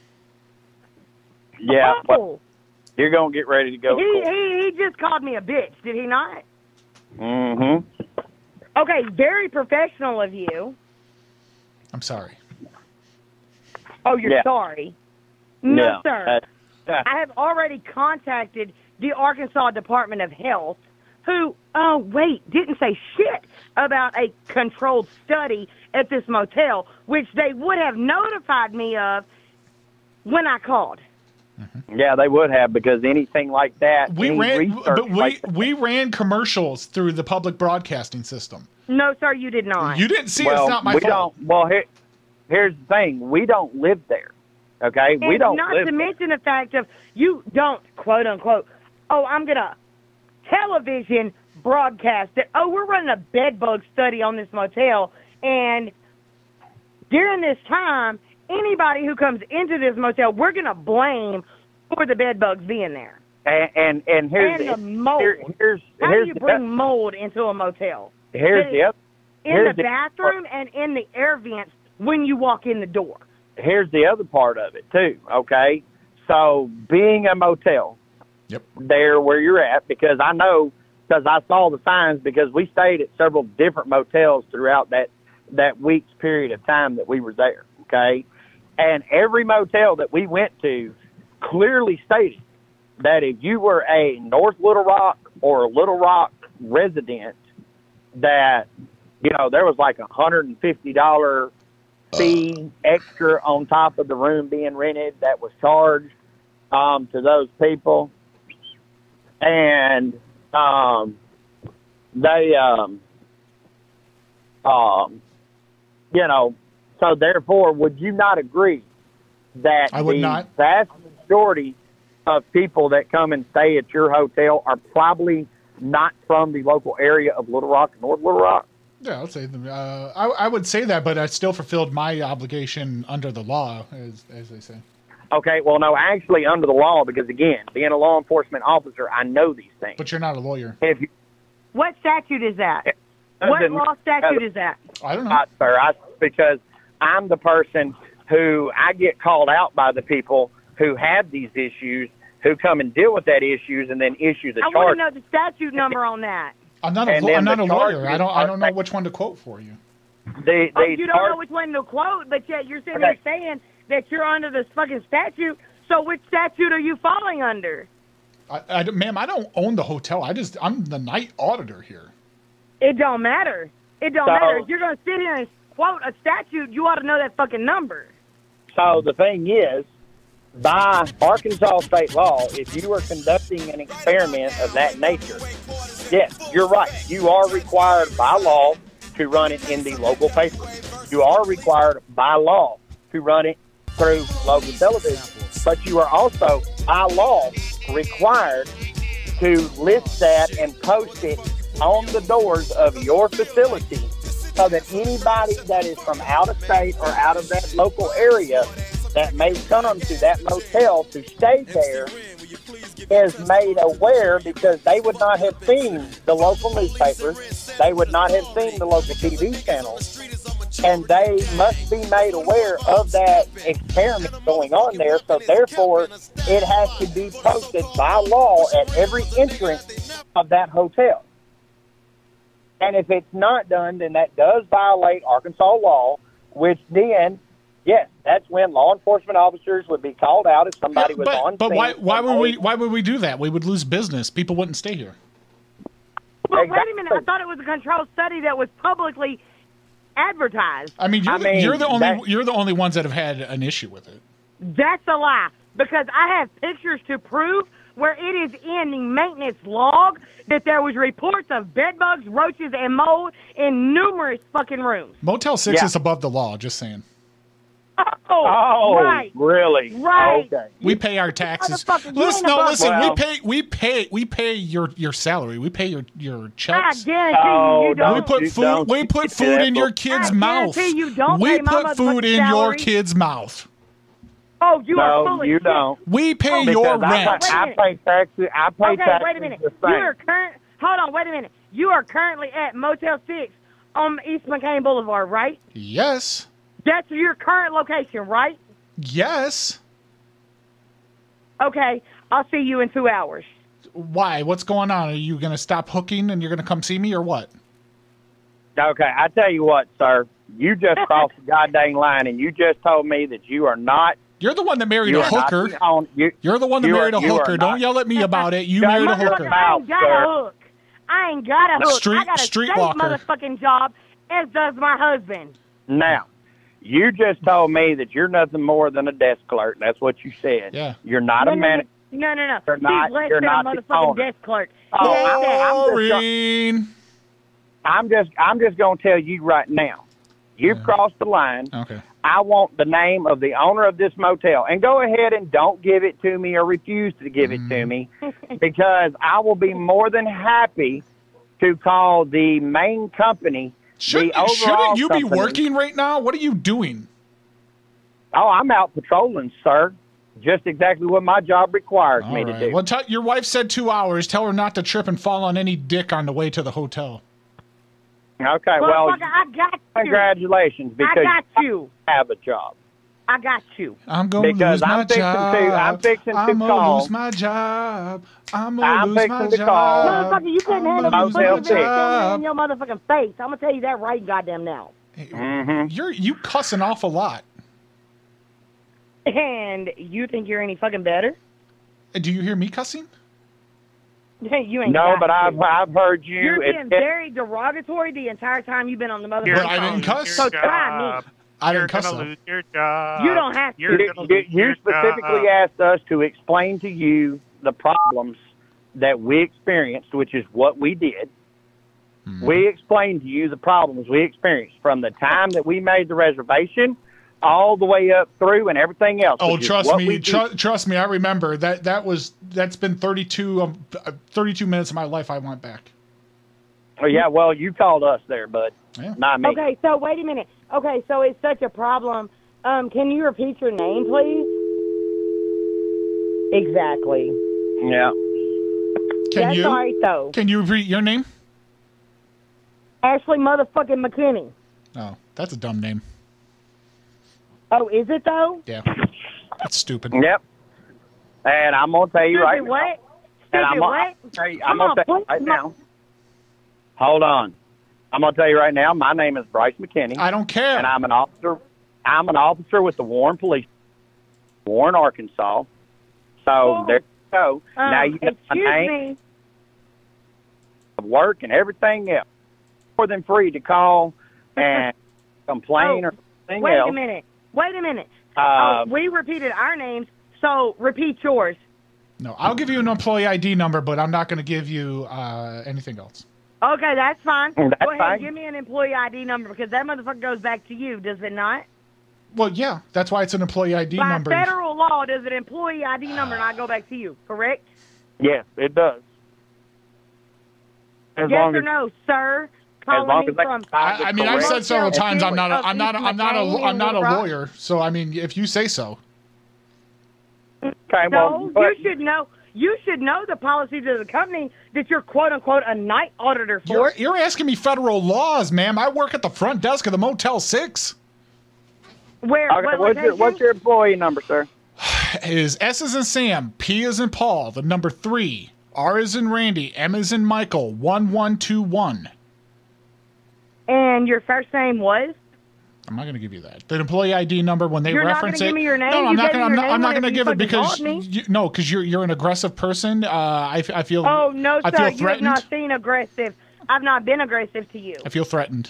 Yeah, Oh. well, you're gonna get ready to go. He, he he just called me a bitch, did he not? Mm-hmm. Okay, very professional of you. I'm sorry. Oh, you're Yeah. sorry. No, Yeah, sir. uh, I have already contacted the Arkansas Department of Health, who, oh, wait, didn't say shit about a controlled study at this motel, which they would have notified me of when I called. Yeah, they would have, because anything like that, We any ran, research but we like that- we ran commercials through the public broadcasting system. No, sir, you did not. You didn't see it. well, It's not my we fault. don't. Well, here, here's the thing: we don't live there. Okay, we And don't not live to there. mention the fact of you don't, quote unquote, oh, I'm going to television broadcast it. Oh, we're running a bed bug study on this motel. And during this time, anybody who comes into this motel, we're going to blame for the bed bugs being there. And and, and here's And the mold. Here, here's How here's do you the- bring mold into a motel? Here's That the is other. In here's the bathroom and in the air vents when you walk in the door. Here's the other part of it too. Okay, so being a motel, yep, there where you're at, because I know because I saw the signs because we stayed at several different motels throughout that that week's period of time that we were there. Okay, and every motel that we went to clearly stated that if you were a North Little Rock or Little Rock resident, that, you know, there was like a one hundred fifty dollars fee extra on top of the room being rented that was charged um, to those people. And um, they, um, um, you know, so therefore, would you not agree that I would the not. vast majority of people that come and stay at your hotel are probably not from the local area of Little Rock, North Little Rock? Yeah, I'll say them. Uh, I, I would say that, but I still fulfilled my obligation under the law, as as they say. Okay, well, no, actually under the law, because again, being a law enforcement officer, I know these things. But you're not a lawyer. If you, What statute is that? Uh, What the- law statute is that? I don't know. Not, sir, I, because I'm the person who I get called out by the people who have these issues, who come and deal with that issues, and then issue the I want charge. to know the statute number on that. I'm not a, And law- then I'm not the a lawyer. charges I don't I are- don't know which one to quote for you. The, Oh, the you don't charge- know which one to quote, but yet you're sitting Okay. there saying that you're under this fucking statute. So which statute are you falling under? I, I, don't- ma'am, I don't own the hotel. I just I'm the night auditor here. It don't matter. It don't So- matter. If you're going to sit here and quote a statute, you ought to know that fucking number. So the thing is, by Arkansas state law, if you are conducting an experiment of that nature, yes, you're right. You are required by law to run it in the local paper. You are required by law to run it through local television. But you are also, by law, required to list that and post it on the doors of your facility so that anybody that is from out of state or out of that local area that may come to that motel to stay there is made aware, because they would not have seen the local newspapers, they would not have seen the local T V channels, and they must be made aware of that experiment going on there. So therefore, it has to be posted by law at every entrance of that hotel. And if it's not done, then that does violate Arkansas law, which then, yes, that's when law enforcement officers would be called out if somebody was on But scene. why why would we why would we do that? We would lose business. People wouldn't stay here. Well, wait a minute. I thought it was a controlled study that was publicly advertised. I mean, you're, I the, mean, you're the only that- you're the only ones that have had an issue with it. That's a lie, because I have pictures to prove where it is in the maintenance log that there was reports of bed bugs, roaches, and mold in numerous fucking rooms. Motel Six Yeah. is above the law. Just saying. Oh, Oh, right. really? Right. Okay. We pay our taxes. Motherfucker, you Listen, ain't no, above- listen. Well- we pay we pay we pay your your salary. We pay your your I checks. guarantee Oh, you, you don't We don't. put you food. don't We you put do food that, in your but- kid's I mouth. guarantee you don't We pay my put food motherfucking in your salary. kid's mouth. Oh, you are No, full of you shit. don't. We pay Oh, your Because I, rent. Wait a I minute. pay taxes. I pay Okay, taxes wait a minute. the You same. are current. Hold on, wait a minute. You are currently at Motel Six on East McCain Boulevard, right? Yes. That's your current location, right? Yes. Okay, I'll see you in two hours. Why? What's going on? Are you going to stop hooking and you're going to come see me, or what? Okay, I tell you what, sir. You just crossed the goddamn line, and you just told me that you are not. You're the one that married You a are not hooker. the own- you, You're the one that you are- married a you are hooker. Don't not- yell at me about it. You Shut married a your hooker. Motherfucker, I ain't got sir. a hook. I ain't got a hook. Street- I got a streetwalker. safe motherfucking job, as does my husband. Now, you just told me that you're nothing more than a desk clerk. That's what you said. Yeah. You're not no, a no, manager. No, no, no. You're He's not- less you're than not a the motherfucking owner. desk clerk. Oh, He ain't I'm- that. I'm just- Maureen. I'm just, I'm just going to tell you right now. You've Yeah. crossed the line. Okay. I want the name of the owner of this motel. And go ahead and don't give it to me or refuse to give it to me, because I will be more than happy to call the main company. Shouldn't, the overall shouldn't you be company. working right now? What are you doing? Oh, I'm out patrolling, sir. Just exactly what my job requires All me right. to do. Well, tell your wife said two hours. Tell her not to trip and fall on any dick on the way to the hotel. Okay, well, Motherfucker, I got you. congratulations because I got you. have a job. I got you. I'm gonna Because lose my I'm fixing job. to- I'm fixing to I'm gonna call. lose my job. I'm gonna I'm lose fixing my to call. job. Motherfucker, you couldn't I'm handle gonna the lose pussy my that standing job. in your motherfucking face. I'm gonna tell you that right goddamn now. Mm-hmm. You're you cuss an awful lot. And you think you're any fucking better? Do you hear me cussing? You ain't No, got but I've to. I've heard you. You're it- being it- very derogatory the entire time you've been on the motherfucking But I didn't phone. cuss. So try me. I You're didn't cuss gonna though. lose your job. You don't have to. You're you, gonna you, lose you your specifically job. asked us to explain to you the problems that we experienced, which is what we did. Hmm. We explained to you the problems we experienced from the time that we made the reservation all the way up through and everything else. Oh, which is trust what me, we tr- did. trust me. I remember that. That was that's been thirty-two, um, uh, thirty-two minutes of my life. I went back. Oh, yeah, well, you called us there, bud, Yeah. not me. Okay, so wait a minute. Okay, so it's such a problem. Um, can you repeat your name, please? Exactly. Yeah. Can That's you? all right, though. Can you repeat your name? Ashley motherfucking McKinney. Oh, that's a dumb name. Oh, is it, though? Yeah, that's stupid. Yep. And I'm gonna tell you Stupid right what? now. And I'm Stupid gonna what? tell you, Come I'm gonna on, tell you please, right my- now. Hold on. I'm gonna tell you right now. My name is Bryce McKinney. I don't care. And I'm an officer. I'm an officer with the Warren Police, Warren, Arkansas. So Oh. there you go. Um, now you have my excuse name, me. work, and everything else. More than free to call and complain Oh, or anything Wait else. a minute. Wait a minute. Uh, oh, we repeated our names, so repeat yours. No, I'll give you an employee I D number, but I'm not going to give you uh, anything else. Okay, that's fine. That's Go ahead fine. and give me an employee I D number because that motherfucker goes back to you, does it not? Well, yeah, that's why it's an employee I D By number. federal law, does an employee I D number not go back to you, correct? yes, it does. As yes long or as no, sir? as Calling long me as they from I, I mean, I've said several Motel times I'm not. A, of I'm not. A, East I'm not a. McCain I'm not a in Little Rock. lawyer. So I mean, if you say so. okay, No, well, but you should know. You should know the policies of the company that you're quote unquote a night auditor for. You're, you're asking me federal laws, ma'am. I work at the front desk of the Motel Six. Where? okay, what what's your location? what's your employee number, sir? Is S is in Sam, P is in Paul, the number three, R is in Randy, M is in Michael, one one two one. And your first name was? I'm not going to give you that. The employee I D number when they You're not reference gonna it. give me your name? No, You I'm not gave going. me I'm your not. I'm name not going to whenever you give it fucking because called me. you, no, because you're you're an aggressive person. Uh, I, f- I feel. Oh no, I sir! feel You have threatened. not seen aggressive. I've not been aggressive to you. I feel threatened.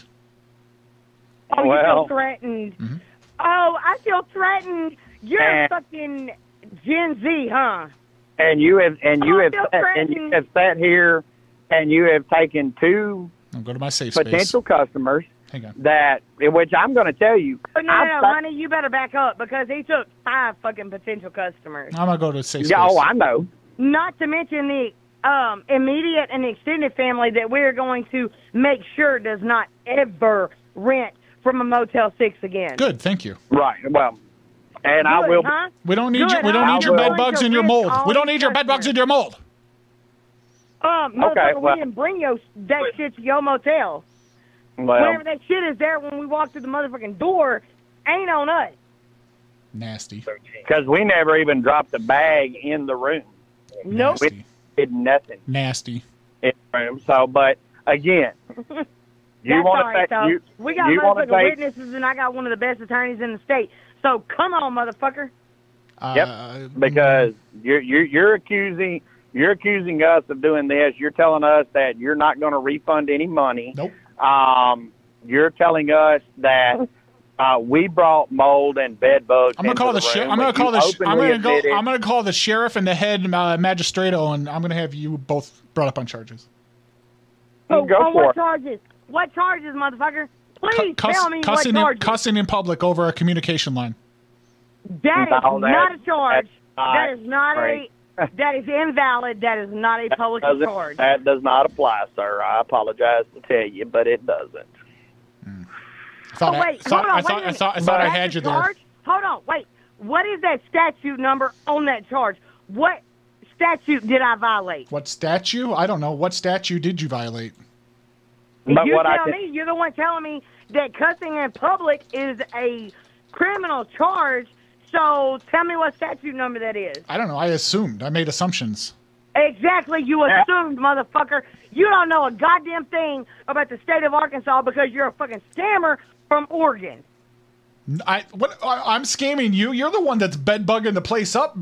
Oh, you Well- feel threatened. Mhm. Oh, I feel threatened. You're And- fucking Gen Z, huh? And you have and you I have feel sat, and you threatened. have sat here and you have taken two I'll go to my safe space. potential customers Hang on. that which I'm going to tell you. Oh, no, I've no, no, sat- honey, you better back up because he took five fucking potential customers. I'm gonna go to a safe Yeah, space. oh, I know. Not to mention the um, immediate and extended family that we're going to make sure does not ever rent from a Motel Six again. Good, thank you. Right. Well, and I Good, will. huh? We don't need Good, your. We don't huh? need your I will. bed bugs and your Risk mold. all We don't these need your bed bugs customers. and your mold. Um, motherfucker, Okay, well- we didn't bring your that shit to your motel. Well, Whatever that shit is there when we walk through the motherfucking door ain't on us. Nasty. because we never even dropped a bag in the room. Nope. We did nothing Nasty. in the room. So, but again, you That's want all right, to though. say you, we got you want to motherfucking say witnesses, and I got one of the best attorneys in the state. So come on, motherfucker. Yep. Uh, because you're you're you're accusing you're accusing us of doing this. You're telling us that you're not going to refund any money. Nope. Um, you're telling us that uh, we brought mold and bed bugs. I'm gonna into call the room sheriff. when I'm gonna call you the. Sh- I'm openly gonna go. admitted- I'm gonna call the sheriff and the head uh, magistrato, and I'm gonna have you both brought up on charges. Oh, Go on for what it. charges? What charges, motherfucker? Cu- Please cuss- tell me what cussing, in, charges. cussing in public over a communication line. That is No, that- not a charge. that's not That is not right. a. That is invalid. That is not a public Doesn't- charge. That does not apply, sir. I apologize to tell you, but it doesn't. I thought, Oh, I, wait, thought, hold on, I, thought, wait a I thought I minute. thought I That's had a you there. charge? Hold on, wait. what is that statute number on that charge? What statute did I violate? What statute? I don't know. What statute did you violate? But you what tell I can- me. You're the one telling me that cussing in public is a criminal charge. So tell me what statute number that is. I don't know. I assumed. I made assumptions. Exactly. You assumed, motherfucker. You don't know a goddamn thing about the state of Arkansas because you're a fucking scammer from Oregon. I what? I, I'm scamming you. You're the one that's bed bugging the place up.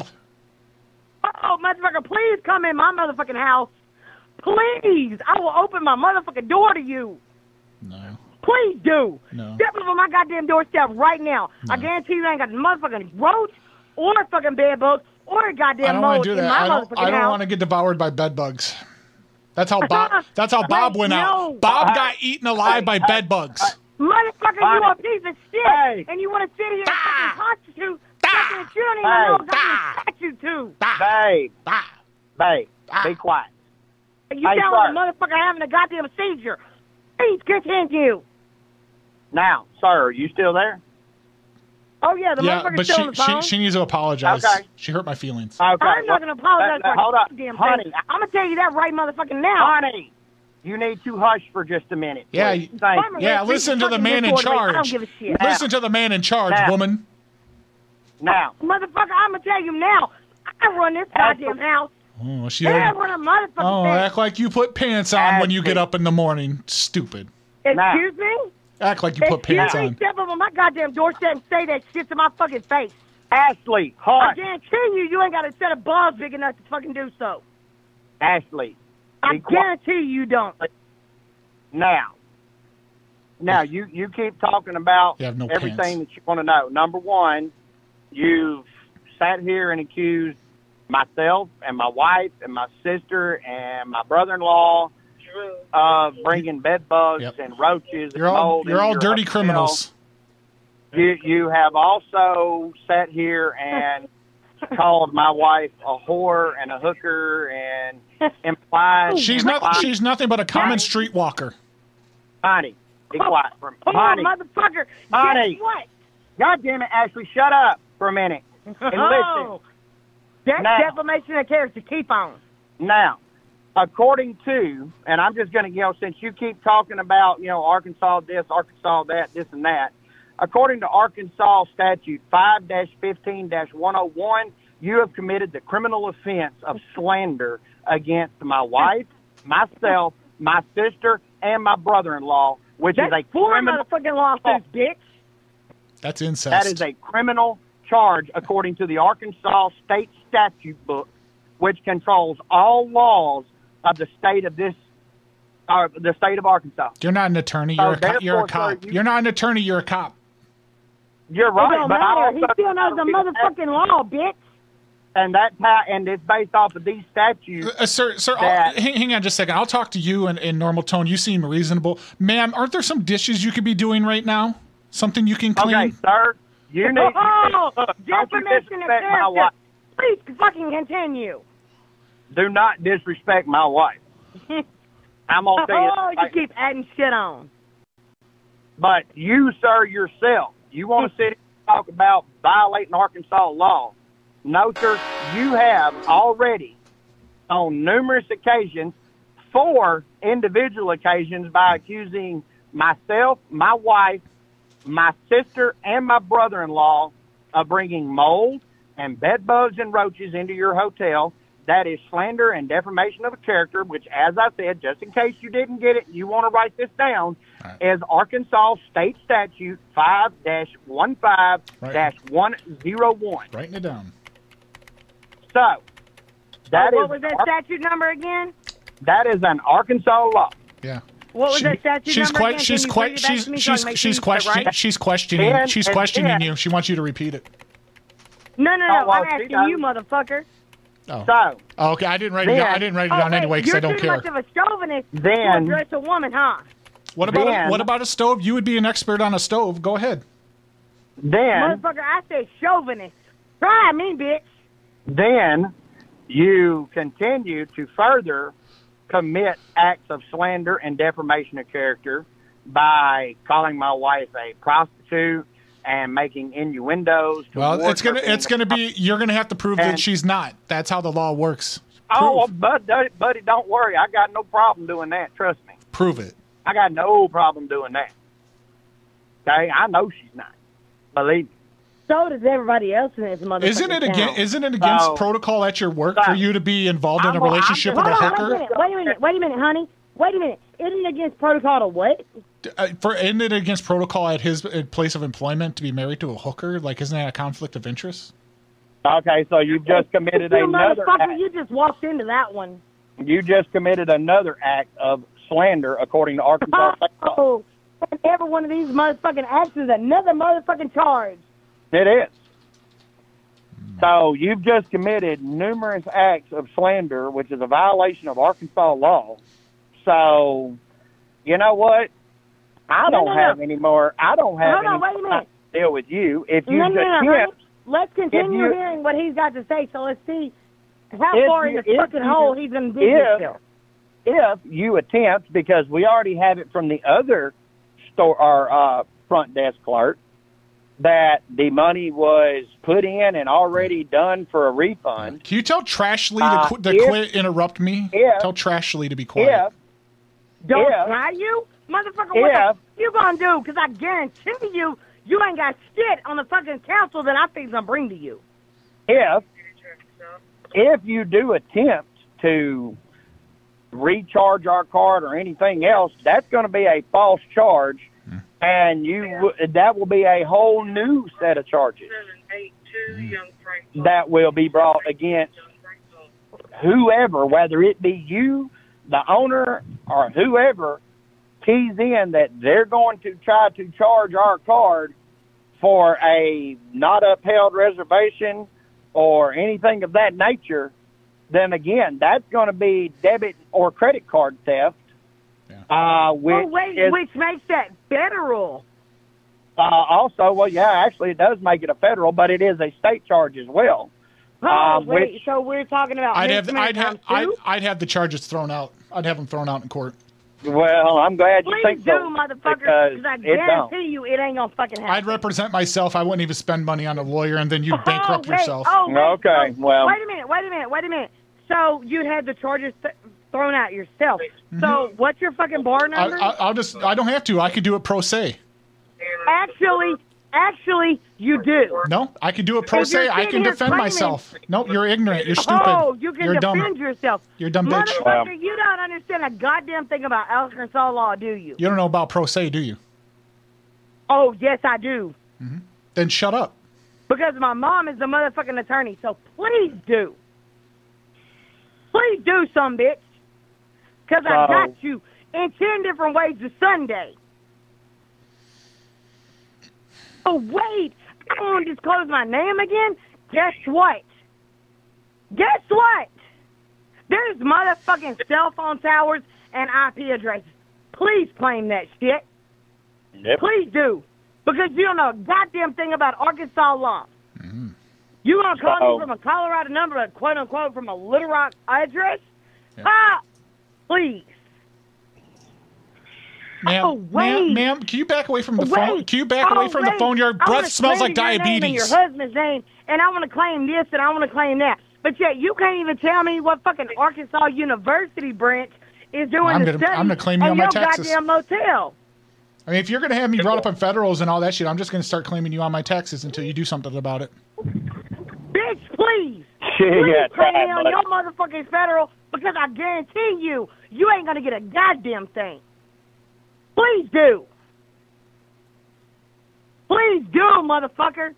Oh, motherfucker, please come in my motherfucking house. Please. I will open my motherfucking door to you. No. Please do. No. Step over my goddamn doorstep right now. No. I guarantee you ain't got the motherfucking roach or fucking bed bugs or a I goddamn don't want mold to do in that. my I don't. motherfucking I don't house. want to get devoured by bed bugs. That's how Bob. That's how Bob Hey, went no. out. Bob got eaten alive by bed bugs. Motherfucker, you a piece of shit, Hey. and you want to sit here and Ah. fucking constitute something that you don't even Hey. know goddamn statute to. Babe, Ah. babe, be quiet. You Hey, telling sir. the motherfucker having a goddamn seizure. Please continue. Now, sir, are you still there? Oh, yeah, the Yeah, motherfucker's but still she, on the phone. she she needs to apologize. Okay. She hurt my feelings. Okay. I'm not going to apologize uh, uh, for hold a up. goddamn Honey, thing. I'm going to tell you that right motherfucking now. Honey, you need to hush for just a minute. Yeah, please. you- Thank I'm you. a Yeah, red listen to the fucking man in disorder. I don't charge. give a shit. Now. Listen to the man in charge, Now. woman. Now, Motherfucker, I'm going to tell you now. I run this goddamn house. Oh, she. Yeah, I run a motherfucking Oh, thing. act like you put pants on when you get Ashley. up in the morning. Stupid. Excuse me? Act like you put Excuse pants me, on. step up on my goddamn doorstep and say that shit to my fucking face. Ashley, I hush. guarantee you, you ain't got a set of balls big enough to fucking do so. Ashley, I be quiet. guarantee you don't. Now, now you, you keep talking about You have no everything pants. that you want to know. Number one, you've sat here and accused myself and my wife and my sister and my brother-in-law of bringing bed bugs Yep. and roaches You're and all mold you're into all your dirty hotel. criminals. You you have also sat here and called my wife a whore and a hooker and implied She's not. She's nothing but a common streetwalker. Honey, be quiet for a minute. Hold on, Honey, motherfucker. Honey. Guess what? God damn it, Ashley, shut up for a minute and listen. Oh, that's Now. defamation of character. Keep on. Now, according to, and I'm just going to, you know, since you keep talking about, you know, Arkansas this, Arkansas that, this and that, according to Arkansas statute five fifteen one oh one, you have committed the criminal offense of slander against my wife, myself, my sister, and my brother-in-law, which That's is a four criminal. motherfucking lawsuits, bitch. That's incest. That is a criminal charge according to the Arkansas state statute book, which controls all laws of the state of this, uh, the state of Arkansas. You're not an attorney. So You're a co- you're a therefore, sir, cop. you- You're not an attorney. You're a cop. You're It right, don't but I matter. He also still knows the motherfucking law, bitch. and that's how, and it's based off of these statutes. Uh, sir, sir, I'll, that- hang, hang on just a second. I'll talk to you in, in normal tone. You seem reasonable, ma'am. Aren't there some dishes you could be doing right now? Something you can clean? Okay, sir, you need. Oh, look, don't you defamation of disrespect my character. wife. Please fucking continue. Do not disrespect my wife. I'm gonna tell you. Oh, you like- keep adding shit on. But you, sir, yourself, you want to sit here and talk about violating Arkansas law. No, sir, you have already, on numerous occasions, four individual occasions, by accusing myself, my wife, my sister, and my brother-in-law of bringing mold and bed bugs and roaches into your hotel. That is slander and defamation of a character, which, as I said, just in case you didn't get it, you want to write this down, Right. is Arkansas State Statute five dash fifteen dash one oh one. Writing it down. So, that Oh, is what was that Ar- statute number again? that is an Arkansas law. Yeah. What was She- that statute she's number quite. again? She's Can you quite. read it back She's to me so I she's can make she's sure you said it questioning. right? She's questioning. And- she's and- questioning and- you. She wants you to repeat it. No, no, Oh, no. well, I'm she asking you, does. motherfucker. Oh. So, Oh, okay. I didn't write it down. I Then- didn't write it Oh, down wait, anyway because you're I don't too care. much of a chauvinist to Then- address a woman, huh? What about a, Then- what about a stove? You would be an expert on a stove. Go ahead. then, Motherfucker, I said chauvinist. Try me, bitch. then you continue to further commit acts of slander and defamation of character by calling my wife a prostitute and making innuendos. Well, towards it's gonna her being it's gonna be you're gonna have to prove that And- she's not. That's how the law works. Oh, but buddy, don't worry. I got no problem doing that. Trust me. Prove it. I got no problem doing that. Okay, I know she's not. Believe me. So does everybody else in this motherfucker. Isn't it again? Isn't it against So- protocol at your work for you to be involved in a I'm- I'm relationship just- with a hold on, hooker? Wait a minute. Wait a minute. Wait a minute, honey. Wait a minute. Isn't it against protocol to what? Uh, for isn't it against protocol at his uh, place of employment to be married to a hooker? Like, isn't that a conflict of interest? Okay, so you've just committed You another motherfucker, act. you just walked into that one. You just committed another act of slander, according to Arkansas State law. Oh, and every one of these motherfucking acts is another motherfucking charge. It is. So you've just committed numerous acts of slander, which is a violation of Arkansas law. So, you know what? I No, don't no, no. have any more. I don't have Hold on, any wait a minute. to deal with you. If you No, no, just no, hit, honey. Let's continue you- hearing what he's got to say. So let's see how If far you- in the if fucking you- hole he's going to dig if- himself. if you attempt, because we already have it from the other store or uh, front desk clerk, that the money was put in and already done for a refund. Can you tell Trashly Uh, to, qu- to if- quit interrupt me? if- tell Trashly to be quiet. If Don't if- try you? Motherfucker, what if- the you going to do? Because I guarantee you, you ain't got shit on the fucking council that I think's going to bring to you. if if you do attempt to recharge our card or anything else, that's going to be a false charge, and you w- that will be a whole new set of charges that will be brought against whoever, whether it be you, the owner, or whoever keys in that they're going to try to charge our card for a not upheld reservation or anything of that nature. Then again, that's going to be debit or credit card theft. Uh, which oh, wait, is, which makes that federal. uh, also, well, yeah, actually, it does make it a federal, but it is a state charge as well. Oh, Um, wait, which- so we're talking about I'd have misdemeanor I'd have times I'd, two? I'd have the charges thrown out. I'd have them thrown out in court. Well, I'm glad you Please think do, so, motherfucker, because because I it guarantee don't. you it ain't going to fucking happen. I'd represent myself. I wouldn't even spend money on a lawyer, and then you'd bankrupt oh, wait, yourself. Oh, wait, Okay, so- well- Wait a minute, wait a minute, wait a minute. So you'd have the charges th- thrown out yourself. So what's your fucking bar I, number? I, I'll just. I don't have to. I could do it pro se. Actually, actually, you do. No, I could do it pro If you're se. I sitting can here defend claiming- myself. No, you're ignorant. You're stupid. Oh, you can you're defend dumb. yourself. You're a dumb bitch. Motherfucker, you don't understand a goddamn thing about Arkansas law, do you? You don't know about pro se, do you? Oh, yes, I do. Then shut up. Because my mom is the motherfucking attorney, so please do. Please do, some bitch. Because I So- got you in ten different ways to Sunday. Oh, wait. I don't want to disclose my name again. Guess what? Guess what? There's motherfucking cell phone towers and I P addresses. Please claim that shit. Yep. Please do. Because you don't know a goddamn thing about Arkansas law. You want to call So- me from a Colorado number, but quote unquote from a Little Rock address? Ah, please. Ma'am, Oh, wait. ma'am, ma'am, can you back away from the phone? Wait. Can you back Oh, away from the wait. phone? Your I breath wanna smells like claim your name and diabetes. your husband's name, and I want to claim this and I want to claim that. But yet you can't even tell me what fucking Arkansas University branch is doing I'm the gonna- study I'm gonna claim you on on my your taxes. goddamn motel. I mean, if you're going to have me brought up on federals and all that shit, I'm just going to start claiming you on my taxes until you do something about it. Bitch, please. Yeah, Please claim try, me on buddy. your motherfucking federal because I guarantee you, you ain't going to get a goddamn thing. Please do. Please do, motherfucker.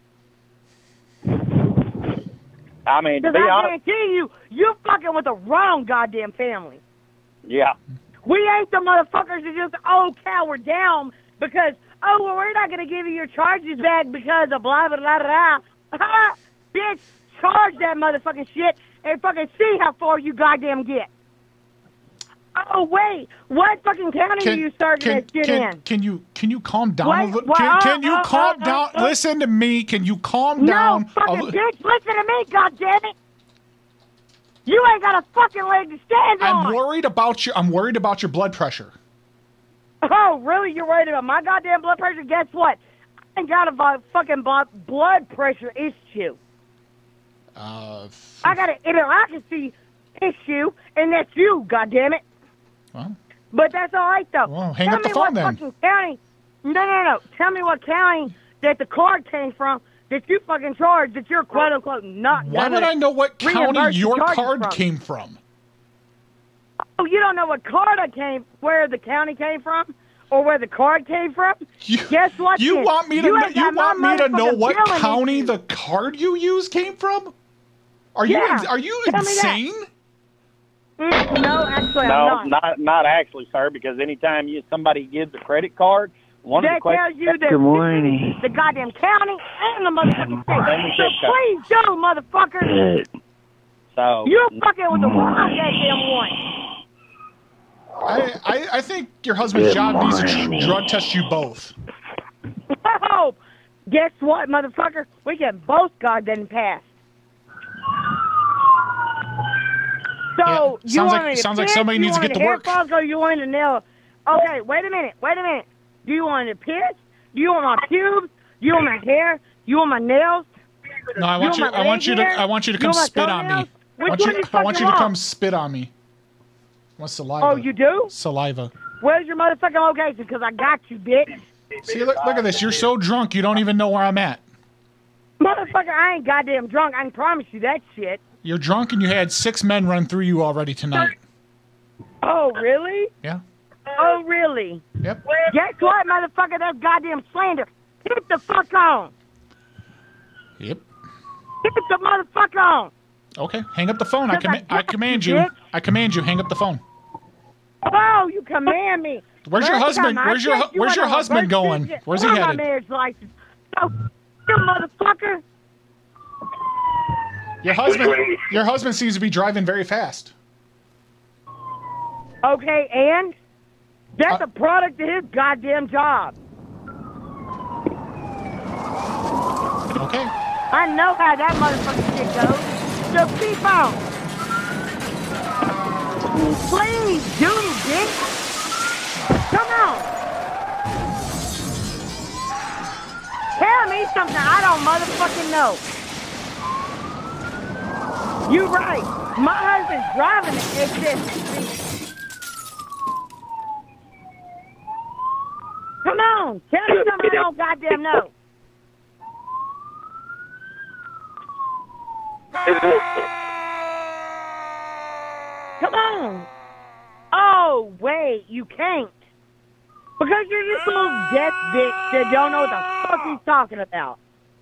I mean, to Because be I honest, guarantee you, you fucking with the wrong goddamn family. yeah. We ain't the motherfuckers that just, oh, cower down because, oh, well, we're not going to give you your charges back because of blah, blah, blah, blah. blah. Bitch, charge that motherfucking shit and fucking see how far you goddamn get. Oh, wait. What fucking county are you starting that shit can, in? can you can you calm down What? a little? What? Can, can Uh, you uh, calm uh, down? uh, uh. Listen to me. Can you calm No, down? a fucking li- bitch, listen to me, goddammit. You ain't got a fucking leg to stand on. I'm worried about your. I'm worried about your blood pressure. Oh, really? You're worried about my goddamn blood pressure? Guess what? ain't got a vo- fucking blo- blood pressure issue. Uh, I got an interagency issue, and that's you, goddammit. Well, But that's all right, though. Well, hang Tell up the me phone what then. fucking county. No, no, no. Tell me what county that the card came from that you fucking charged that you're quote unquote not. why gonna would I know what county reimburse the your charges card from? came from? Oh, you don't know what card I came, where the county came from, or where the card came from? You, Guess what? You then? want me to? You kn- ain't You got my want me to know motherfucking what billing county issue. the card you use came from? Are you? Yeah. ex- Are you Tell me that. insane? Mm, no, actually, No, I'm not. not not actually, sir. Because anytime you somebody gives a credit card, one of That the questions. tells you the, the goddamn county and the motherfucking state. So please do, motherfucker. So You're fucking with the wrong goddamn one. I, I, I think your husband's Good job needs to morning. tr- drug test you both. Oh, guess what, motherfucker? We get both goddamn passed. So Yeah, you sounds want like- me to sounds like piss? somebody You needs to want get me to work. hair fuzz, or you want me to nail? Okay, wait a minute. Wait a minute. Do you want me to piss? Do you want my pubes? Do you want my hair? You want my nails? No, I want you. want my I want leg you to. hair? I want you to You come want my spit on me. toenails? I Which want one you. you I want fucking you to come want? spit on me. What saliva? Oh, you do? Saliva. Where's your motherfucking location? Because I got you, bitch. See, look, look at this. You're so drunk, you don't even know where I'm at. Motherfucker, I ain't goddamn drunk. I can promise you that shit. You're drunk, and you had six men run through you already tonight. Oh, really? Yeah. Oh, really? Yep. Guess what, motherfucker? That's goddamn slander. Get the fuck on. Yep. Get the motherfucker on. Okay. Hang up the phone. I, Because I com- I got command you, you. bitch. I command you. Hang up the phone. Oh, you command me. Where's your Last husband? time I Where's your checked, hu- you Where's went your on a husband birth going? certificate Where's he or my headed? marriage license. So, you motherfucker. Your husband. Your husband seems to be driving very fast. Okay, and that's Uh, a product of his goddamn job. Okay. I know how that motherfucking shit goes. So keep on. Please do, bitch. Come on. Tell me something I don't motherfucking know. You right. My husband's driving at excess speed. Come on. Tell me something I don't goddamn know. Come on. Oh, wait, you can't. Because you're just a little deaf bitch that don't know what the fuck he's talking about.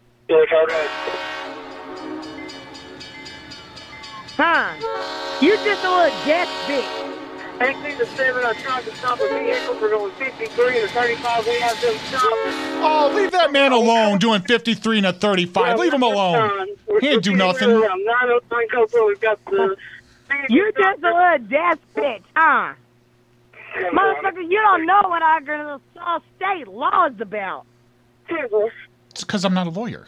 Huh? You just a little deaf bitch. Actually, the seven are trying to stop a vehicle for going fifty-three or thirty-five. We have them stop. Oh, leave that man alone doing fifty-three and a thirty-five. Leave him alone. He ain't do nothing. Around nine oh nine Cobra, we've got the. You just a little deaf bitch, huh? Motherfucker, you don't know what Arkansas state law is about. It's because I'm not a lawyer.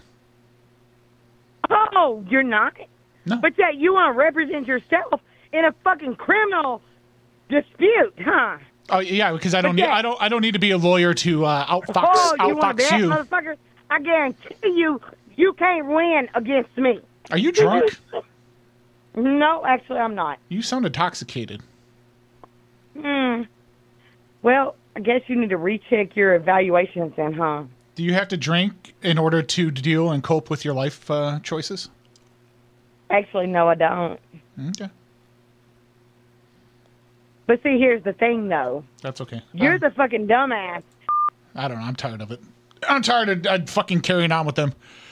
Oh, you're not? No. But yet you want to represent yourself in a fucking criminal dispute, huh? Oh yeah, because I don't But need. yeah. I don't. I don't need to be a lawyer to uh, outfox Oh, you want to outfox bet, you. motherfucker? I guarantee you, you can't win against me. Are you drunk? No, actually, I'm not. You sound intoxicated. Hmm. Well, I guess you need to recheck your evaluations then, huh? Do you have to drink in order to deal and cope with your life uh, choices? Actually, no, I don't. Okay, But see, here's the thing, though. that's okay. You're Um, the fucking dumbass. I don't know. I'm tired of it. I'm tired of uh, fucking carrying on with them.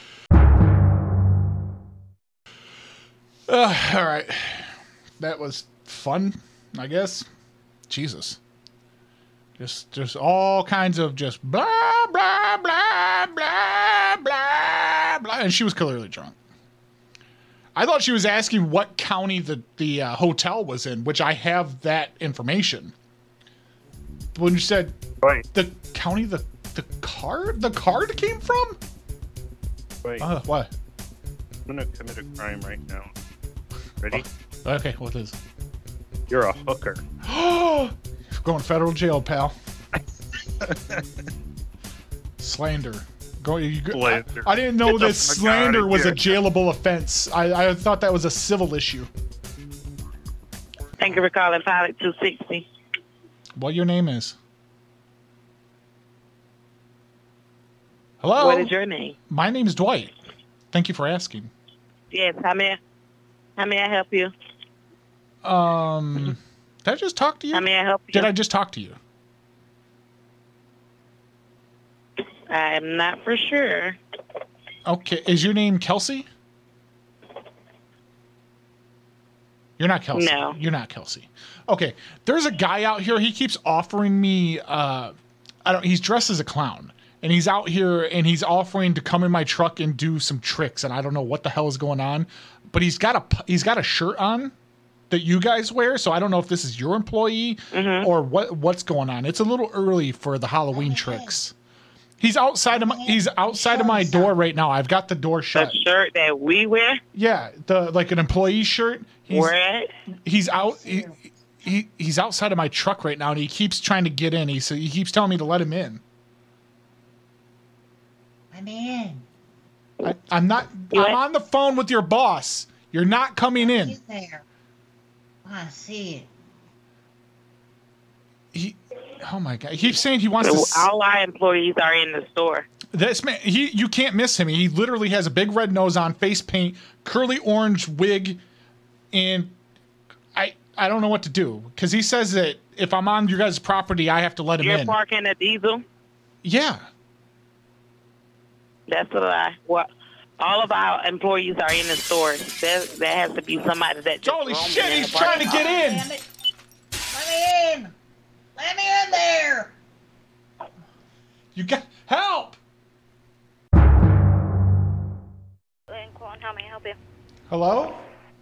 Uh, all right, that was fun, I guess. Jesus, just just all kinds of just blah blah blah blah blah blah, and she was clearly drunk. I thought she was asking what county the the uh, hotel was in, which I have that information. When you said Right. the county the the card the card came from, Wait, uh, what? I'm gonna commit a crime right now. Ready? Okay, what is? You're a hooker. Going federal jail, pal. Slander. Go, you, go- I, Slander. I didn't know Get the that fuck slander outta was a here. jailable offense. I, I thought that was a civil issue. Thank you for calling Pilot two sixty. What your name is? Hello? What is your name? My name is Dwight. Thank you for asking. Yes, how may I, how may I help you? Um, did I just talk to you? How may I help you? Did I just talk to you? I'm not for sure. Okay, is your name Kelsey? You're not Kelsey. No. You're not Kelsey. Okay, there's a guy out here. He keeps offering me. Uh, I don't. He's dressed as a clown, and he's out here, and he's offering to come in my truck and do some tricks, and I don't know what the hell is going on. But he's got a he's got a shirt on that you guys wear, so I don't know if this is your employee Mm-hmm. or what what's going on. It's a little early for the Halloween tricks. He's outside of my he's outside of my door right now. I've got the door The shut. shirt that we wear? Yeah, the like an employee shirt. He's, Where at? He's out. He, he he's outside of my truck right now, and he keeps trying to get in. He so he keeps telling me to let him in. I'm in. I, I'm not. What? I'm on the phone with your boss. You're not coming in. He's there. I see it. He. Oh my god. He keeps saying he wants to. s- All our employees are in the store. This man, he you can't miss him. He literally has a big red nose on, face paint, curly orange wig, and I I don't know what to do because he says that if I'm on your guys' property, I have to let him You're in. parking a diesel? Yeah. That's a lie. Well, all of our employees are in the store. There, there has to be somebody that just Holy roamed shit, in he's the trying to parking get lot. in. Let me in. Let me in there. You got help. How may I help you? Hello?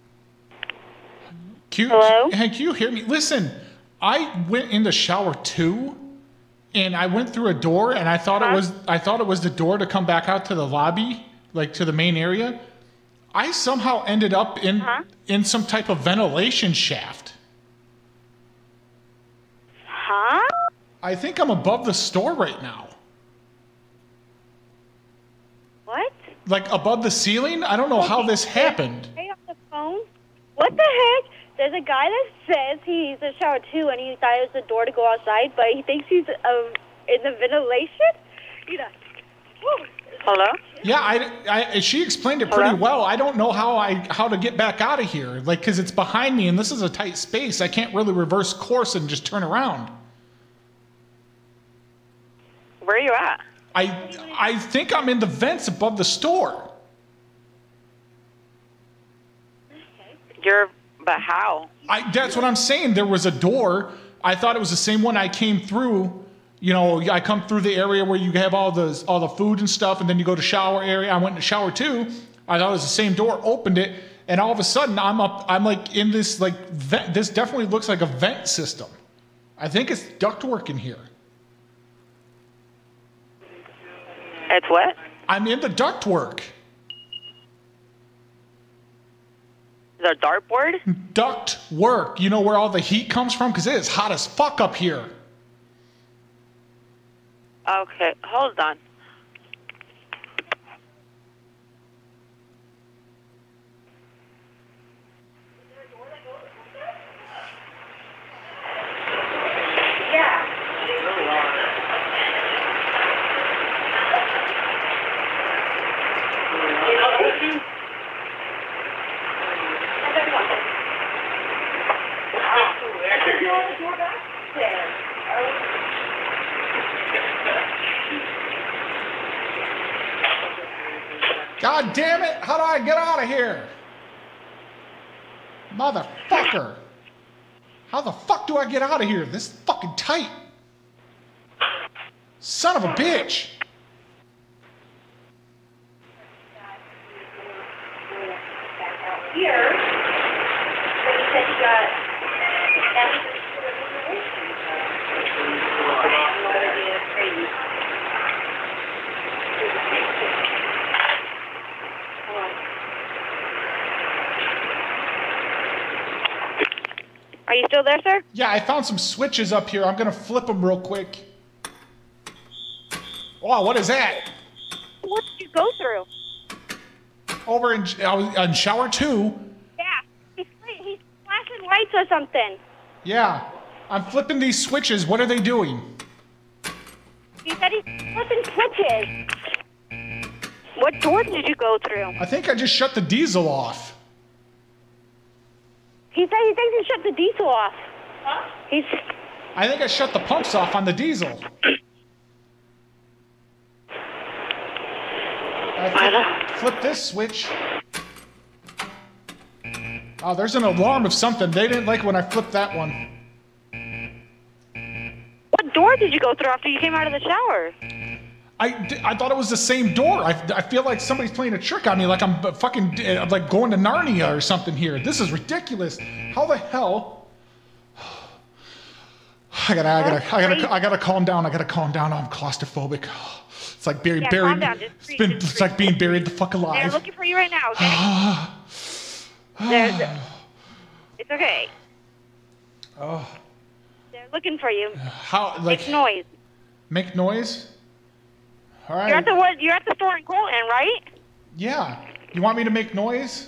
Q, Hello? Hey, can you hear me? Listen, I went in the shower too, and I went through a door, and I thought it was I thought it was the door to come back out to the lobby, like to the main area. I somehow ended up in in some type of ventilation shaft. Huh? I think I'm above the store right now. What? Like above the ceiling? I don't know how this happened. Hey, on the phone? What the heck? There's a guy that says he's in shower two and he thought it was the door to go outside, but he thinks he's um, in the ventilation? You know. Woo. Hello? Yeah, I, I, she explained it pretty well. I don't know how I how to get back out of here, like because it's behind me and this is a tight space. I can't really reverse course and just turn around. Where are you at? I I think I'm in the vents above the store. You're, but how? I that's what I'm saying. There was a door. I thought it was the same one I came through. You know, I come through the area where you have all the all the food and stuff, and then you go to shower area. I went to shower too. I thought it was the same door. Opened it, and all of a sudden I'm up. I'm like in this like vent. This definitely looks like a vent system. I think it's ductwork in here. It's what? I'm in the ductwork. The dartboard? Duct work. You know where all the heat comes from? Because it is hot as fuck up here. Okay, hold on. God damn it! How do I get out of here? Motherfucker! How the fuck do I get out of here? This is fucking tight. Son of a bitch! Here, but you said you got. Are you still there, sir? Yeah, I found some switches up here. I'm gonna flip them real quick. Oh, what is that? go through? Over in, I was in shower two. Yeah, he's, he's flashing lights or something. Yeah. I'm flipping these switches. What are they doing? He said he's flipping switches. What door did you go through? I think I just shut the diesel off. He said he thinks he shut the diesel off. Huh? He's. I think I shut the pumps off on the diesel. I flip, flip this switch. Oh, there's an alarm of something. They didn't like when I flipped that one. What door did you go through after you came out of the shower? I, I thought it was the same door. I, I feel like somebody's playing a trick on me, like I'm fucking uh, like going to Narnia or something here. This is ridiculous. How the hell? I gotta, I gotta, I gotta, I gotta calm down. I gotta calm down. I'm claustrophobic. It's like buried, Yeah, buried. calm down. Just It's breathe, been, just it's like being buried the fuck They're alive. looking for you right now, okay? They're- it's okay. Oh, They're looking for you. how like Make noise. make noise? All right. You're at the what? You're at the store in Colton, right? Yeah. You want me to make noise?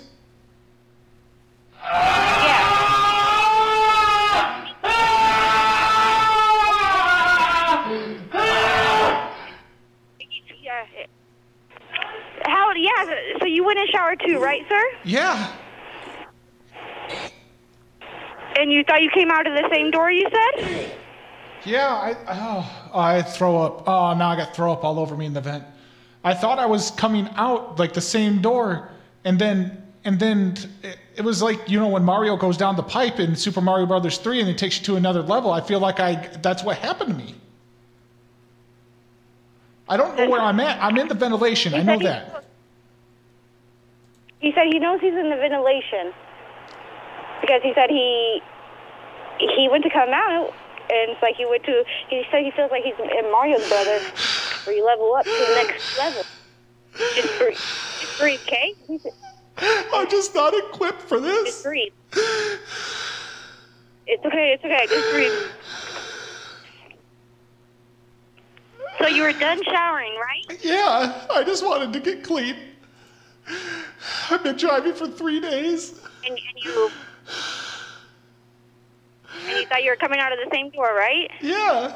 Yeah. How? Yeah. So you went in shower too, right, sir? Yeah. And you thought you came out of the same door, you said? Yeah, I oh, I throw up. Oh, now I got throw up all over me in the vent. I thought I was coming out like the same door, and then and then it, it was like, you know, when Mario goes down the pipe in Super Mario Brothers three and it takes you to another level. I feel like I that's what happened to me. I don't know where I'm at. I'm in the ventilation. I know that. He said he knows he's in the ventilation because he said he he went to come out, and it's like he went to. He said he feels like he's in Mario Brothers, where you level up to the next level. Just breathe, just breathe, okay? I'm just not equipped for this. Just breathe. It's okay. It's okay. Just breathe. So you were done showering, right? Yeah, I just wanted to get clean. I've been driving for three days. And, and you and you thought you were coming out of the same door, right? Yeah.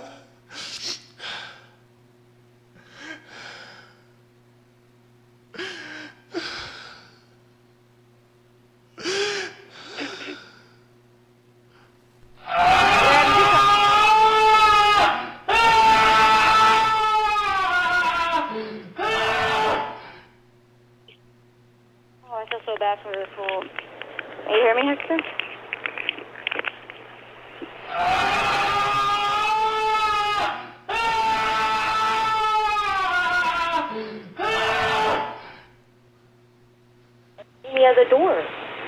Oh, I feel so bad for this whole. Can you hear me, Hector? The other door.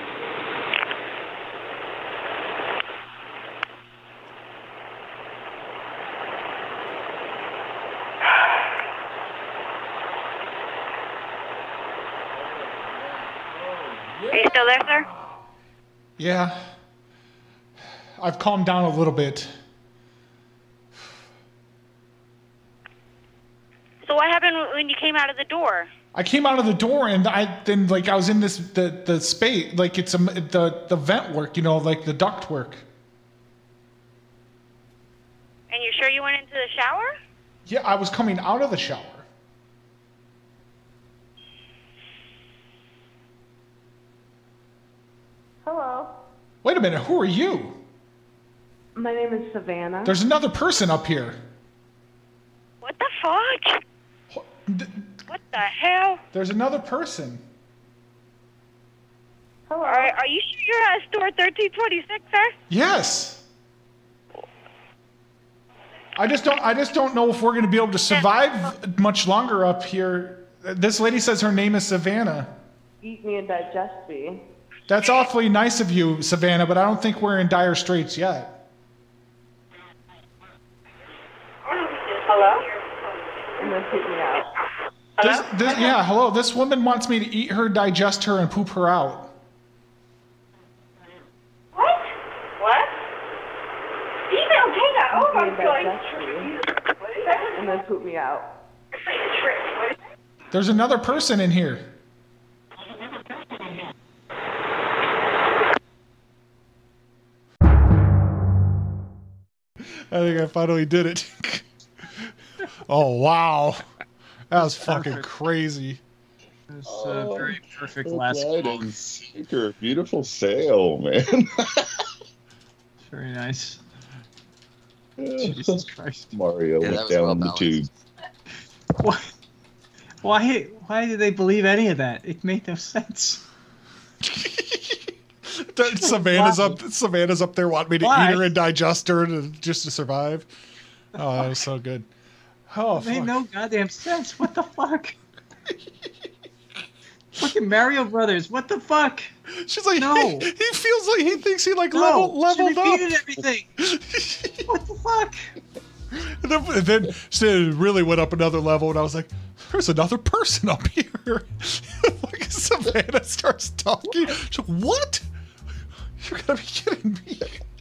Are you still there, sir? Yeah. I've calmed down a little bit. So what happened when you came out of the door? I came out of the door and I then like I was in this the the space like it's a the the vent work, you know, like the duct work. And you're sure you went into the shower? Yeah, I was coming out of the shower. Hello. Wait a minute, who are you? My name is Savannah. There's another person up here. What the fuck? What the hell? There's another person. Hello. Are, are you sure you're at store thirteen twenty-six, sir? Yes. I just don't I just don't know if we're going to be able to survive much longer up here. This lady says her name is Savannah. Eat me and digest me. That's awfully nice of you, Savannah, but I don't think we're in dire straits yet. Hello? And then take me out. This, this, yeah, hello. This woman wants me to eat her, digest her, and poop her out. What? What? You don't take that. Oh Eat me and digest me. And then poop me out. There's another person in here. I think I finally did it. Oh, wow. That was fucking crazy. That's Oh, uh, very perfect Hook, last line, quote. and sinker. Beautiful sail, man. Very nice. Jesus Christ. Mario Yeah, that went was down well the tube. Why, why? Why did they believe any of that? It made no sense. Savannah's up. Savannah's up there wanting me to Why? eat her and digest her to, just to survive. Oh, that was so good. Oh, It made fuck. no goddamn sense. What the fuck? Fucking Mario Brothers. What the fuck? She's like, no. He, he feels like he thinks he like No, level, leveled she up. repeated everything. What the fuck? And then, and then she really went up another level, and I was like, "There's another person up here." Like Savannah starts talking. She's like, "What? You gotta be kidding me!"